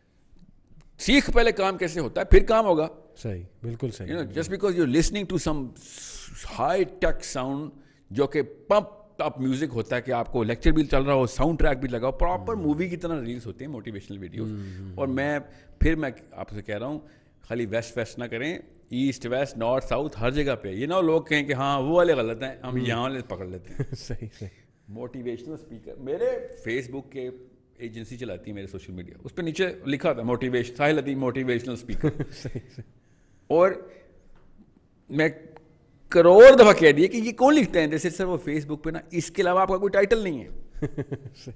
S2: سیکھ پہلے کام کیسے ہوتا ہے, پھر کام ہوگا.
S1: صحیح. بالکل صحیح.
S2: Just because you listening to some high tech sound جو کہ پمپ اپ میوزک ہوتا ہے, کہ آپ کو لیکچر بھی چل رہا ہو, ساؤنڈ ٹریک بھی لگا ہو, پراپر مووی کی طرح ریلز ہوتے ہیں موٹیویشنل ویڈیوز. اور میں پھر میں آپ سے کہہ رہا ہوں, خالی ویسٹ ویسٹ نہ کریں, ایسٹ ویسٹ نارتھ ساؤتھ ہر جگہ پہ. یہ نہ لوگ کہیں کہ ہاں وہ والے غلط ہیں, ہم یہاں والے پکڑ لیتے ہیں.
S1: صحیح صحیح.
S2: موٹیویشنل اسپیکر, میرے فیس بک کے ایجنسی چلاتی ہے میرے سوشل میڈیا, اس پہ نیچے لکھا تھا موٹیویشن, ساحل ادیب موٹیویشنل اسپیکر. اور میں کروڑ دفعہ کہہ دیے کہ یہ کون لکھتے ہیں, جیسے سر وہ فیس بک پہ نا, اس کے علاوہ آپ کا کوئی ٹائٹل نہیں ہے.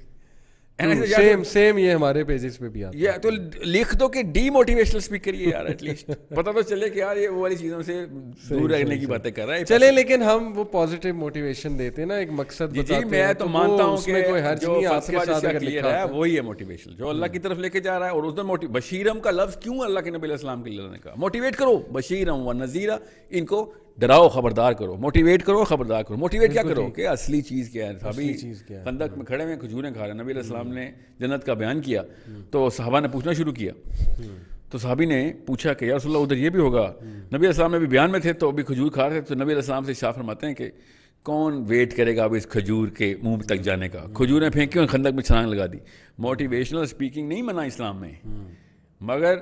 S1: سیم سیم یہ ہمارے پیجز پہ بھی آتا ہے.
S2: یہ تو لکھ دو کہ ڈی موٹیویشنل اسپیکر یہ یار, ایٹ لیسٹ پتہ تو چلے کہ یار یہ وہ والی چیزوں سے دور رہنے کی باتیں کر رہا ہے.
S1: چلے, لیکن ہم وہ پوزیٹیو موٹیویشن دیتے ہیں نا, ایک مقصد بتاتے ہیں.
S2: جی میں تو مانتا ہوں کہ
S1: کوئی حرج نہیں, آپ کے ساتھ اگر لکھا
S2: ہے وہی ہے موٹیویشن, جو اللہ کی طرف لے کے جا رہا ہے. اور اس دن بشیرم کا لفظ کیوں اللہ کے نبی علیہ السلام کے لیے کا, موٹیویٹ کرو, بشیرم و نذیرہ, ان کو ڈراؤ خبردار کرو, موٹیویٹ کرو خبردار کرو. موٹیویٹ کیا کرو کہ اصلی چیز کیا ہے. صحابی خندق میں کھڑے ہوئے کھجوریں کھا رہے ہیں, نبی علیہ السلام نے جنت کا بیان کیا, تو صحابہ نے پوچھنا شروع کیا. تو صحابی نے پوچھا کہ یا رسول اللہ ادھر یہ بھی ہوگا. نبی علیہ السلام نے بھی بیان میں تھے تو ابھی کھجور کھا رہے تھے, تو نبی علیہ السلام سے شاہ فرماتے ہیں کہ کون ویٹ کرے گا اب اس کھجور کے منہ تک جانے کا. کھجوریں پھینکی, خندق میں چھلانگ لگا دی. موٹیویشنل اسپیکنگ نہیں منع اسلام میں, مگر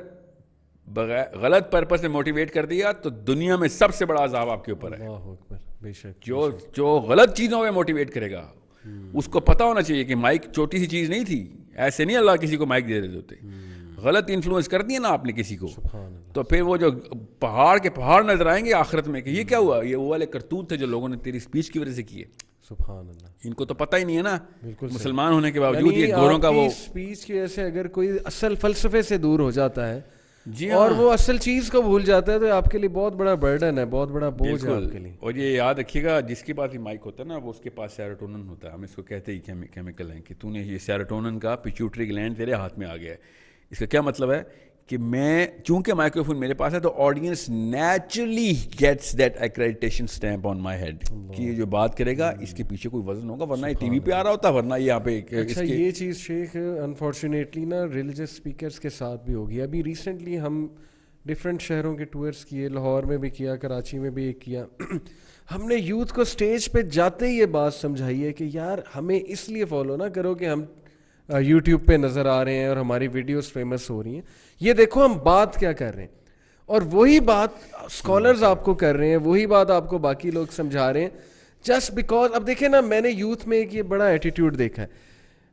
S2: بغیر غلط پرپس سے موٹیویٹ کر دیا تو دنیا میں سب سے بڑا عذاب آپ کے اوپر ہے.
S1: بے شک.
S2: جو جو غلط چیزوں میں موٹیویٹ کرے گا, اس کو پتہ ہونا چاہیے کہ مائک چھوٹی سی چیز نہیں تھی. ایسے نہیں اللہ کسی کو مائک دے رہے ہوتے. غلط انفلوئنس کر دیا نا آپ نے کسی کو, تو پھر وہ جو پہاڑ کے پہاڑ نظر آئیں گے آخرت میں کہ یہ کیا ہوا, یہ وہ والے کرتوت تھے جو لوگوں نے تیری اسپیچ کی وجہ سے کیے.
S1: سبحان اللہ.
S2: ان کو تو پتہ ہی نہیں ہے نا, مسلمان ہونے کے باوجود یہ گوروں کا وہ
S1: اسپیچ کی وجہ سے اگر کوئی اصل فلسفے سے دور ہو جاتا ہے جی اور وہ اصل چیز کو بھول جاتا ہے, تو آپ کے لیے بہت بڑا برڈن ہے, بہت بڑا بوجھ ہے آپ کے لیے.
S2: اور یہ یاد رکھیے گا, جس کے پاس یہ مائک ہوتا ہے نا, وہ اس کے پاس سیروٹونن ہوتا ہے. ہم اس کو کہتے ہی کیمیکل ہیں کہ تو نے یہ سیروٹونن کا پیچوٹری گلینڈ تیرے ہاتھ میں آ گیا ہے. اس کا کیا مطلب ہے کہ میں چونکہ مائکرو فون میرے پاس ہے, تو audience naturally gets that accreditation stamp on my head کہ یہ جو بات کرے گا اس کے پیچھے کوئی وزن ہوگا, ورنہ یہ ٹی وی پہ آ رہا ہوتا, ورنہ یہاں پہ.
S1: اچھا, یہ چیز شیخ انفارچونیٹلی نا ریلیجس اسپیکرس کے ساتھ بھی ہوگی. ابھی ریسنٹلی ہم ڈفرینٹ شہروں کے ٹورس کیے, لاہور میں بھی کیا, کراچی میں بھی ایک کیا. ہم نے یوتھ کو اسٹیج پہ جاتے ہی یہ بات سمجھائی ہے کہ یار ہمیں اس لیے فالو نہ کرو کہ ہم یوٹیوب پہ نظر آ رہے ہیں اور ہماری ویڈیوز فیمس ہو رہی ہیں, یہ دیکھو ہم بات کیا کر رہے ہیں. اور وہی بات اسکالرز آپ کو کر رہے ہیں, وہی بات آپ کو باقی لوگ سمجھا رہے ہیں, جسٹ بیکاز. اب دیکھیں نا, میں نے یوتھ میں ایک یہ بڑا ایٹیٹیوڈ دیکھا ہے,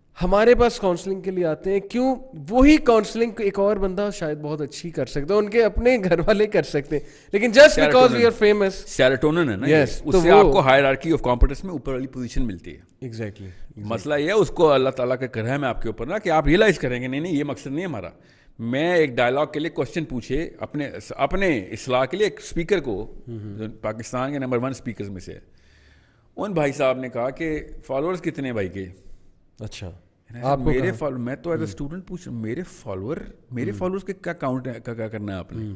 S1: ہمارے پاس کاؤنسلنگ کے لیے آتے ہیں. کیوں؟ وہی کاؤنسلنگ ایک اور بندہ شاید بہت اچھی کر سکتا ہے, ان کے اپنے گھر والے کر سکتے ہیں, لیکن just because we are famous.
S2: Serotonin ہے نا,
S1: Yes,
S2: اس
S1: تو
S2: سے
S1: وہ-
S2: آپ کو ہائرارکی آف کمپیٹنس میں اوپر والی پوزیشن ملتی ہے.
S1: ایگزیکٹلی.
S2: مسئلہ یہ ہے اس کو اللہ تعالیٰ کا کرم ہے آپ کے اوپر نا, کہ آپ ریئلائز کریں گے نہیں نہیں یہ مقصد نہیں ہے ہمارا. میں ایک ڈائلاگ کے لیے کوشچن پوچھے اپنے اپنے اصلاح کے لیے ایک اسپیکر کو, پاکستان کے نمبر ون اسپیکرز میں سے, ان بھائی صاحب نے کہا کہ فالوورز کتنے ہیں بھائی کے.
S1: اچا
S2: آپ میرے فالو میں تو ایز اے اسٹوڈنٹ پوچھ رہا ہوں میرے فالوور میرے فالوورز کے کیا کاؤنٹ ہے, کیا کرنا ہے آپ نے,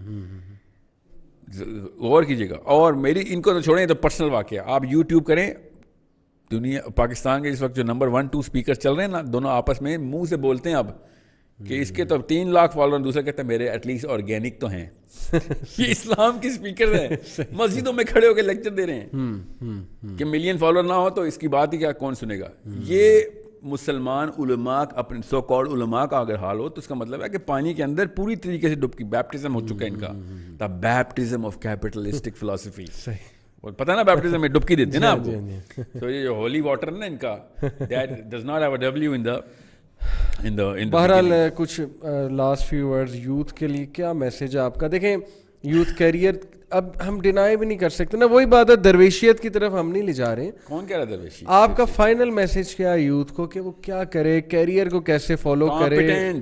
S2: غور کیجیے گا. اور میری ان کو تو چھوڑیں, تو پرسنل واقعہ, آپ یوٹیوب کریں, دنیا پاکستان کے اس وقت جو نمبر ون ٹو اسپیکر چل رہے ہیں نا, دونوں آپس میں منہ سے بولتے ہیں اب کہ اس کے تو تین لاکھ فالوور, دوسرے کہتے ہیں میرے ایٹ لیسٹ آرگینک تو ہیں. یہ اسلام کی اسپیکر ہیں, مسجدوں میں کھڑے ہو کے لیکچر دے رہے ہیں کہ ملین فالوور نہ ہو تو اس کی بات ہی کیا, کون سنے گا. یہ مسلمان علماء اپنے سو کالڈ علماء کا اگر حال ہو تو اس کا مطلب ہے کہ پانی کے اندر پوری طریقے سے ڈبکی, بیپٹزم ہو چکا ہے ان کا, the baptism of capitalistic philosophy. پتہ نا بیپٹزم میں ڈبکی دیتے ہیں نا آپ کو, تو یہ جو ہولی واٹر نا ان کا, that does not have a W in the in the.
S1: بہرحال کچھ لاسٹ فیو ورڈز یوتھ کے لیے کیا میسج ہے آپ کا؟ دیکھیں یوتھ کیریئر اب ہم ڈینائی بھی نہیں کر سکتے نا, وہی بات ہے, درویشیت کی طرف ہم نہیں لے جا رہے.
S2: کون کہہ رہا ہے درویشی؟
S1: آپ کا فائنل میسج کیا ہے یوتھ کو کہ وہ کیا کرے, کیریئر کو کیسے فالو کرے؟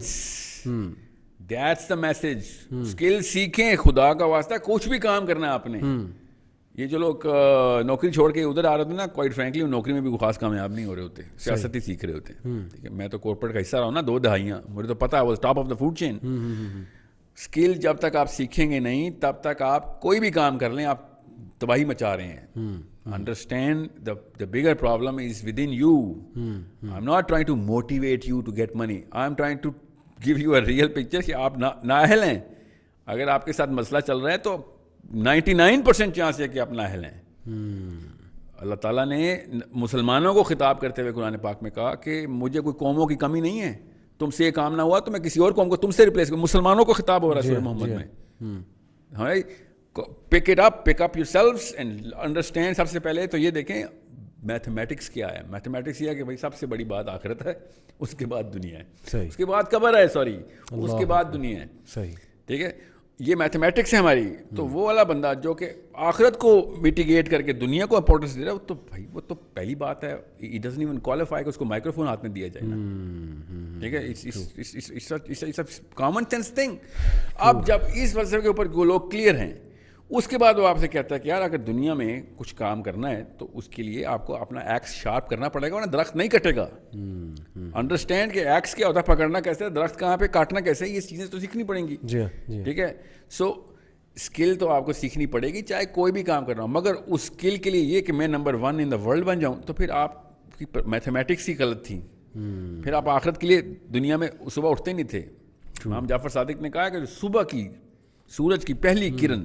S2: That's the message. اسکل سیکھیں, خدا کا واسطہ کچھ بھی کام کرنا ہے آپ نے. یہ جو لوگ نوکری چھوڑ کے ادھر آ رہے ہوتے ہیں نا, کوائٹ فرینکلی نوکری میں بھی خاص کامیاب نہیں ہو رہے ہوتے, سیاست ہی سیکھ رہے ہوتے ہیں. ٹھیک ہے, میں تو کارپوریٹ کا حصہ رہا ہوں نا دو دہائیاں, مجھے تو پتا ہے وہ top of the food chain. Skill جب تک آپ سیکھیں گے نہیں تب تک آپ کوئی بھی کام کر لیں آپ تباہی مچا رہے ہیں. Understand the bigger problem is within you. I am not trying to motivate you to get money, I am trying to give you a real picture کہ آپ نااہل ہیں. اگر آپ کے ساتھ مسئلہ چل رہا ہے تو نائنٹی نائن پرسینٹ چانس ہے کہ آپ نااہل ہیں. اللہ تعالیٰ نے مسلمانوں کو خطاب کرتے ہوئے قرآن پاک میں کہا کہ مجھے کوئی قوموں کی کمی نہیں ہے, تم سے یہ کام نہ ہوا تو میں کسی اور قوم کو تم سے ریپلیس کروں. مسلمانوں کو خطاب ہو رہا ہے سورہ محمد میں. Pick it up, pick up your selves and understand. سب سے پہلے تو یہ دیکھیں میتھمیٹکس کیا ہے. میتھمیٹکس یہ ہے کہ بھائی سب سے بڑی بات آخرت ہے, اس کے بعد دنیا ہے, اس کے بعد قبر ہے, سوری اس کے بعد دنیا ہے. صحیح, ٹھیک ہے, یہ میتھمیٹکس ہے ہماری. تو وہ والا بندہ جو کہ آخرت کو میٹیگیٹ کر کے دنیا کو امپورٹنس دے رہا ہے, وہ تو بھائی وہ تو پہلی بات ہے, اٹ ڈزنٹ ایون کوالیفائی کہ اس کو مائکرو فون ہاتھ میں دیا جائے نا. ٹھیک ہے, اٹس کامن سینس تھنگ. اب جب اس فلسفے کے اوپر لوگ کلیئر ہیں, اس کے بعد وہ آپ سے کہتا ہے کہ یار اگر دنیا میں کچھ کام کرنا ہے تو اس کے لیے آپ کو اپنا ایکس شارپ کرنا پڑے گا, ورنہ درخت نہیں کٹے گا. انڈرسٹینڈ کہ ایکس کیا ہوتا ہے, پکڑنا کیسے, درخت کہاں پہ, کاٹنا کیسے, یہ چیزیں تو سیکھنی پڑیں گی. ٹھیک ہے, سو اسکل تو آپ کو سیکھنی پڑے گی چاہے کوئی بھی کام کر رہا ہوں, مگر اس اسکل کے لیے یہ کہ میں number one in the world بن جاؤں, تو پھر آپ کی میتھمیٹکس ہی غلط تھی. پھر آپ آخرت کے لیے دنیا میں صبح اٹھتے نہیں تھے. امام جعفر صادق نے کہا کہ صبح کی سورج کی پہلی کرن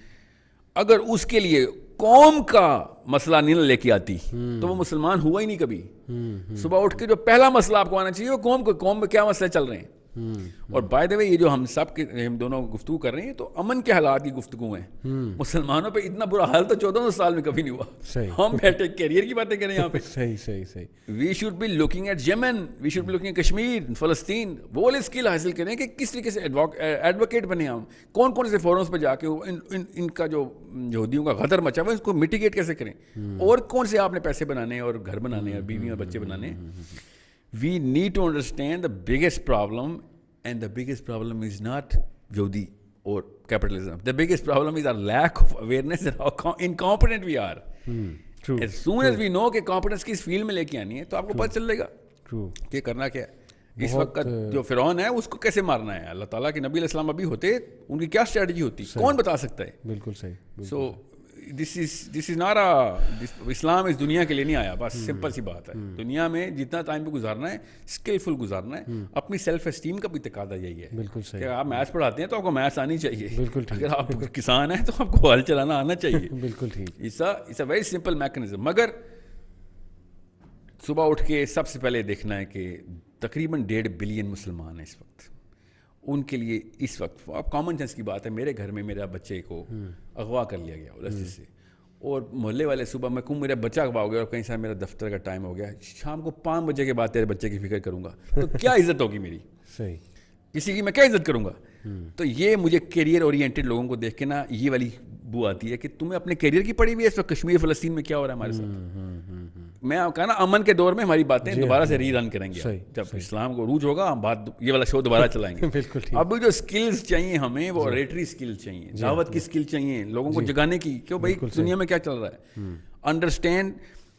S2: اگر اس کے لیے قوم کا مسئلہ نہیں لے کے آتی تو وہ مسلمان ہوا ہی نہیں کبھی. صبح اٹھ کے جو پہلا مسئلہ آپ کو آنا چاہیے وہ قوم کو, قوم میں کیا مسئلے چل رہے ہیں. اور بائی دا وے یہ جو ہم سب کے ہم دونوں گفتگو کر رہے ہیں تو امن کے حالات کی گفتگو ہیں. مسلمانوں پہ اتنا برا حال تو چودہ سو سال میں کبھی نہیں ہوا. ہم بیٹھے کیریئر کی باتیں کریں یہاں پہ.
S1: صحیح صحیح صحیح. We
S2: should be looking at Yemen, we should be looking at Kashmir, فلسطین. وہ والے اسکل حاصل کریں کہ کس طریقے سے ایڈوکیٹ بنے ہم, کون کون سے فورمز پہ جا کے ان کا جو یہودیوں کا غدر مچا ہوا ہے اس کو میٹیگیٹ کیسے کریں, اور کون سے آپ نے پیسے بنانے ہیں اور گھر بنانے ہیں اور بیوی اور بچے بنانے ہیں. We need to understand the biggest problem, and the biggest problem is not Yodi or capitalism. The biggest problem is our lack of awareness and how incompetent we are. Hmm. True. As soon True. as we know کہ competence کس field میں لے کے آنی ہے تو آپ کو پتہ چل لے گا کہ کرنا کیا ہے. اس وقت جو فرعون ہے اس کو کیسے مارنا ہے. اللہ تعالیٰ کے نبی علیہ السلام ابھی ہوتے, ان کی کیا اسٹریٹجی ہوتی, کون بتا سکتا ہے. بالکل صحیح. سو دس از دس از ناٹ اے, اسلام اس دنیا کے لیے نہیں آیا, بس سمپل سی بات ہے. دنیا میں جتنا ٹائم پہ گزارنا ہے اسکلفل گزارنا ہے. اپنی سیلف اسٹیم کا بھی تقاضا یہی ہے. بالکل صحیح. آپ میتھس پڑھاتے ہیں تو آپ کو میتھس آنی چاہیے. بالکل. اگر آپ کسان ہیں تو آپ کو ہل چلانا آنا چاہیے. بالکل ٹھیک. It's a very simple mechanism. مگر صبح اٹھ کے سب سے پہلے دیکھنا ہے کہ تقریباً ڈیڑھ بلین مسلمان ہیں اس وقت. ان کے لیے اس وقت اب کامن سینس کی بات ہے, میرے گھر میں میرا بچے کو اغوا کر لیا گیا سے, اور محلے والے صبح میں کہوں میرا بچہ کب آؤ گیا اور کہیں سے میرا دفتر کا ٹائم ہو گیا, شام کو پانچ بجے کے بعد تیرے بچے کی فکر کروں گا, تو کیا عزت ہوگی میری؟
S1: صحیح,
S2: کسی کی میں کیا عزت کروں گا؟ تو یہ مجھے کیریئر اورینٹیڈ لوگوں کو دیکھ کے نا یہ والی بو آتی ہے کہ تمہیں اپنے کیریئر کی پڑی ہوئی ہے اس وقت کشمیر فلسطین میں کیا ہو رہا ہے ہمارے ساتھ. میں کہا نا امن کے دور میں ہماری باتیں دوبارہ سے ری رن کریں گے, جب اسلام کو عروج ہوگا ہم بات یہ والا شو دوبارہ چلائیں گے.
S1: بالکل.
S2: اب جو اسکلز چاہیے ہمیں وہ ریٹری اسکل چاہیے, دعوت کی اسکل چاہیے, لوگوں کو جگانے کی, کیوں بھائی دنیا میں کیا چل رہا ہے, انڈرسٹینڈ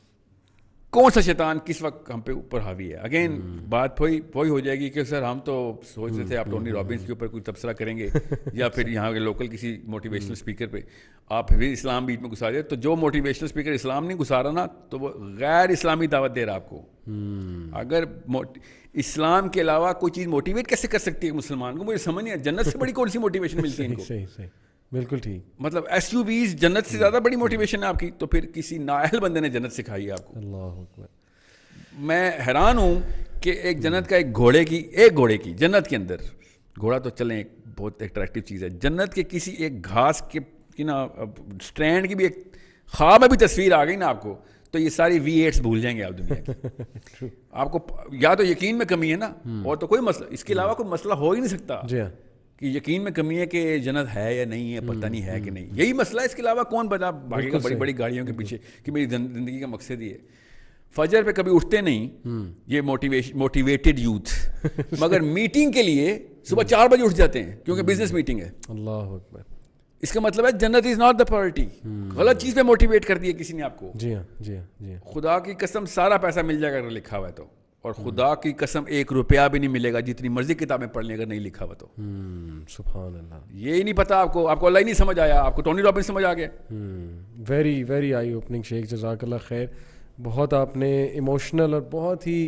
S2: کون سا شیطان کس وقت ہم پہ اوپر حاوی ہے. اگین بات وہی وہی ہو جائے گی کہ سر ہم تو سوچ رہے تھے آپ ٹونی رابنس کے اوپر کوئی تبصرہ کریں گے یا پھر یہاں کے لوکل کسی موٹیویشنل اسپیکر پہ آپ پھر اسلام بیچ میں گھسا دیں. تو جو موٹیویشنل اسپیکر اسلام نہیں گھسا رہا نا تو وہ غیر اسلامی دعوت دے رہا آپ کو. اگر اسلام کے علاوہ کوئی چیز موٹیویٹ کیسے کر سکتی ہے مسلمان کو, مجھے سمجھ نہیں ہے. جنت سے بڑی کون سی موٹیویشن ملتی ہے ان کو؟
S1: صحیح صحیح, بالکل ٹھیک.
S2: مطلب ایس یو ویز جنت سے زیادہ بڑی موٹیویشن ہے آپ کی, تو پھر کسی نااہل بندے نے جنت سکھائی ہے آپ کو.
S1: اللہ اکبر.
S2: میں حیران ہوں کہ ایک جنت کا ایک گھوڑے کی ایک گھوڑے کی جنت کے اندر, گھوڑا تو چلیں ایک بہت اٹریکٹیو چیز ہے, جنت کے کسی ایک گھاس کے کی نا اسٹینڈ کی بھی ایک خواب میں بھی تصویر آ گئی نا آپ کو, تو یہ ساری وی ایٹس بھول جائیں گے آپ دنیا کی. آپ کو یا تو یقین میں کمی ہے نا, اور تو کوئی مسئلہ, اس کے علاوہ کوئی مسئلہ ہو ہی نہیں سکتا کہ یقین میں کمی ہے کہ جنت ہے یا نہیں ہے, پتہ نہیں ہے کہ نہیں, یہی مسئلہ ہے. اس کے علاوہ کون بتا بھاگے گا بڑی بڑی گاڑیوں کے پیچھے کہ میری زندگی کا مقصد یہ ہے. فجر پہ کبھی اٹھتے نہیں یہ موٹیویشن موٹیویٹڈ یوتھ, مگر میٹنگ کے لیے صبح چار بجے اٹھ جاتے ہیں کیونکہ بزنس میٹنگ ہے.
S1: اللہ اکبر.
S2: اس کا مطلب ہے جنت از ناٹ دا پرائورٹی. غلط چیز پہ موٹیویٹ کر دیا کسی نے آپ کو.
S1: جی ہاں جی ہاں جی ہاں.
S2: خدا کی قسم سارا پیسہ مل جائے گا اگر لکھا ہوا ہے تو, اور خدا کی قسم ایک روپیہ بھی نہیں ملے گا جتنی مرضی کتابیں پڑھ لیں اگر نہیں لکھا ہوا تو.
S1: سبحان اللہ.
S2: یہی نہیں پتا آپ کو, آپ کو اللہ ہی نہیں سمجھ آیا, آپ کو ٹونی رابنس سمجھ آ گیا.
S1: ویری ویری آئی اوپننگ شیخ, جزاک اللہ خیر. بہت آپ نے ایموشنل اور بہت ہی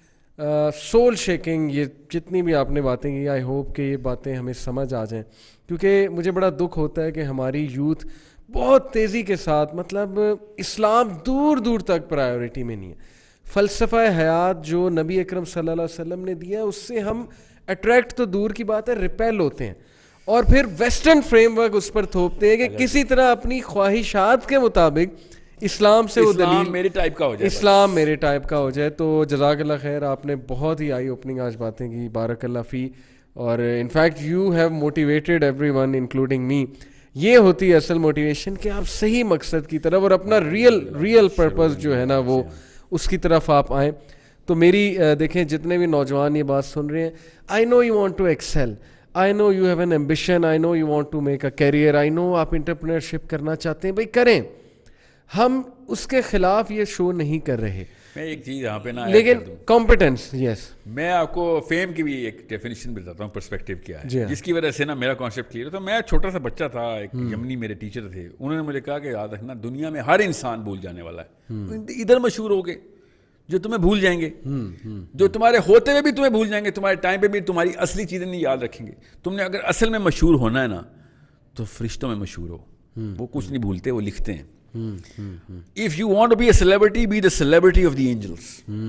S1: سول شیکنگ یہ جتنی بھی آپ نے باتیں کی, آئی ہوپ کہ یہ باتیں ہمیں سمجھ آ جائیں, کیونکہ مجھے بڑا دکھ ہوتا ہے کہ ہماری یوتھ بہت تیزی کے ساتھ, مطلب اسلام دور دور تک پرائیورٹی میں نہیں ہے. فلسفہ حیات جو نبی اکرم صلی اللہ علیہ وسلم نے دیا اس سے ہم اٹریکٹ تو دور کی بات ہے ریپیل ہوتے ہیں, اور پھر ویسٹرن فریم ورک اس پر تھوپتے ہیں کہ کسی طرح اپنی خواہشات کے مطابق اسلام سے وہ دلیل
S2: میرے ٹائپ کا ہو جائے,
S1: اسلام میرے ٹائپ کا ہو جائے. تو جزاک اللہ خیر, آپ نے بہت ہی آئی اوپننگ آج باتیں کی, بارک اللہ فی. اور in fact you have motivated everyone including me. یہ ہوتی ہے اصل موٹیویشن کہ آپ صحیح مقصد کی طرف اور اپنا ریئل ریئل پرپز جو ہے نا وہ اس کی طرف آپ آئیں. تو میری دیکھیں جتنے بھی نوجوان یہ بات سن رہے ہیں, I know you want to excel, I know you have an ambition, I know you want to make a career, I know آپ انٹرپرینرشپ کرنا چاہتے ہیں, بھائی کریں. ہم اس کے خلاف یہ شو نہیں کر رہے.
S2: میں ایک چیز یہاں پہ نا
S1: لیکن کمپیٹنس, یس,
S2: میں آپ کو فیم کی بھی ایک ڈیفینیشن بتاتا ہوں, پرسپیکٹو کیا ہے,
S1: جی
S2: جس کی وجہ سے نا میرا کانسیپٹ کلیئر. تو میں چھوٹا سا بچہ تھا, ایک یمنی میرے ٹیچر تھے, انہوں نے مجھے کہا کہ یاد رکھنا دنیا میں ہر انسان بھول جانے والا ہے. ادھر مشہور ہو گئے جو تمہیں بھول جائیں گے, جو تمہارے ہوتے ہوئے بھی تمہیں بھول جائیں گے, تمہارے ٹائم پہ بھی تمہاری اصلی چیزیں نہیں یاد رکھیں گے. تم نے اگر اصل میں مشہور ہونا ہے نا تو فرشتوں میں مشہور ہو, وہ کچھ نہیں بھولتے, وہ لکھتے ہیں. If you want to be a celebrity, be the celebrity of the angels.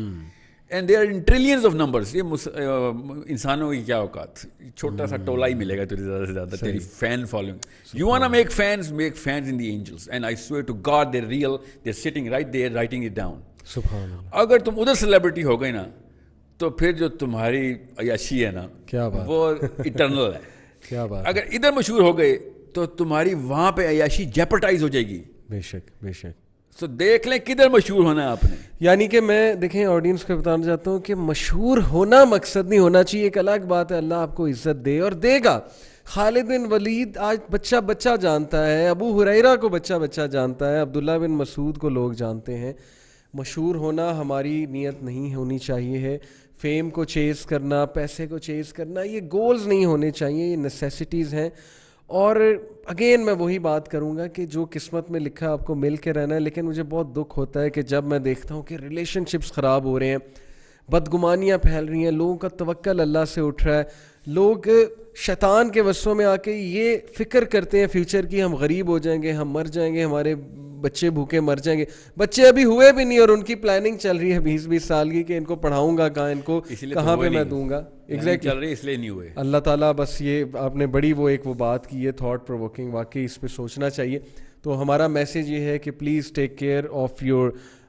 S2: And there are in trillions of numbers. یہ انسانوں کی کیا اوقات, چھوٹا سا ٹولہ ہی ملے گا تجھے زیادہ سے زیادہ, تیری fan following. You wanna make fans, make fans in the angels. And I swear to God, they're real. They're sitting right there, writing it down.
S1: سبحان اللہ.
S2: اگر تم ادھر سیلیبریٹی ہو گئے نا تو پھر جو تمہاری عیاشی ہے نا
S1: کیا بات,
S2: وہ اٹرنل ہے.
S1: کیا بات.
S2: اگر ادھر مشہور ہو گئے تو تمہاری وہاں پہ عیاشی جیپرٹائز ہو جائے گی.
S1: بے شک بے شک.
S2: تو دیکھ لیں کدھر مشہور ہونا ہے آپ نے.
S1: یعنی کہ میں دیکھیں آڈینس کو بتانا چاہتا ہوں کہ مشہور ہونا مقصد نہیں ہونا چاہیے. ایک الگ بات ہے اللہ آپ کو عزت دے اور دے گا. خالد بن ولید آج بچہ بچہ جانتا ہے, ابو ہریرہ کو بچہ بچہ جانتا ہے, عبداللہ بن مسعود کو لوگ جانتے ہیں. مشہور ہونا ہماری نیت نہیں ہونی چاہیے ہے. فیم کو چیز کرنا, پیسے کو چیز کرنا, یہ گولز نہیں ہونے چاہیے, یہ نیسیسٹیز ہیں. اور اگین میں وہی بات کروں گا کہ جو قسمت میں لکھا آپ کو مل کے رہنا ہے. لیکن مجھے بہت دکھ ہوتا ہے کہ جب میں دیکھتا ہوں کہ ریلیشن شپس خراب ہو رہے ہیں, بدگمانیاں پھیل رہی ہیں, لوگوں کا توکل اللہ سے اٹھ رہا ہے, لوگ شیطان کے وسوں میں آ کے یہ فکر کرتے ہیں فیوچر کی, ہم غریب ہو جائیں گے, ہم مر جائیں گے, ہمارے بچے بھوکے مر جائیں گے. بچے ابھی ہوئے بھی نہیں اور ان کی پلاننگ چل رہی ہے بیس بیس سال کی کہ ان کو پڑھاؤں گا کہاں, ان کو کہاں پہ میں دوں گا.
S2: ایگزیکٹلی اس لیے نہیں ہوئے.
S1: اللہ تعالیٰ بس یہ آپ نے بڑی وہ ایک وہ بات کی ہے تھاٹ پرووکنگ, واقعی اس پہ سوچنا چاہیے. تو ہمارا میسیج یہ ہے کہ please take care of your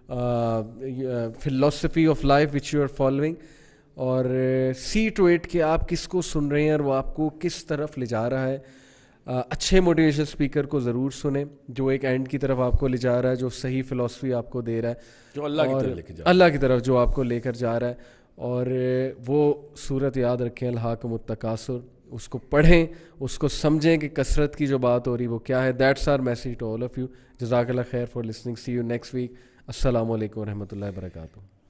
S1: philosophy of life which you are following, اور سی ٹو اٹ کہ آپ کس کو سن رہے ہیں اور وہ آپ کو کس طرف لے جا رہا ہے. اچھے موٹیویشن اسپیکر کو ضرور سنیں جو ایک اینڈ کی طرف آپ کو لے جا رہا ہے, جو صحیح فلاسفی آپ کو دے رہا ہے,
S2: جو اللہ کی طرف لے کے جا
S1: اللہ کی طرف جو آپ کو لے کر جا رہا ہے. اور وہ صورت یاد رکھیں الہاکم التکاثر, اس کو پڑھیں, اس کو سمجھیں کہ کثرت کی جو بات ہو رہی وہ کیا ہے. That's our message to all of you. جزاک اللہ خیر for listening. See you next week. السلام علیکم و رحمۃ اللہ وبرکاتہ.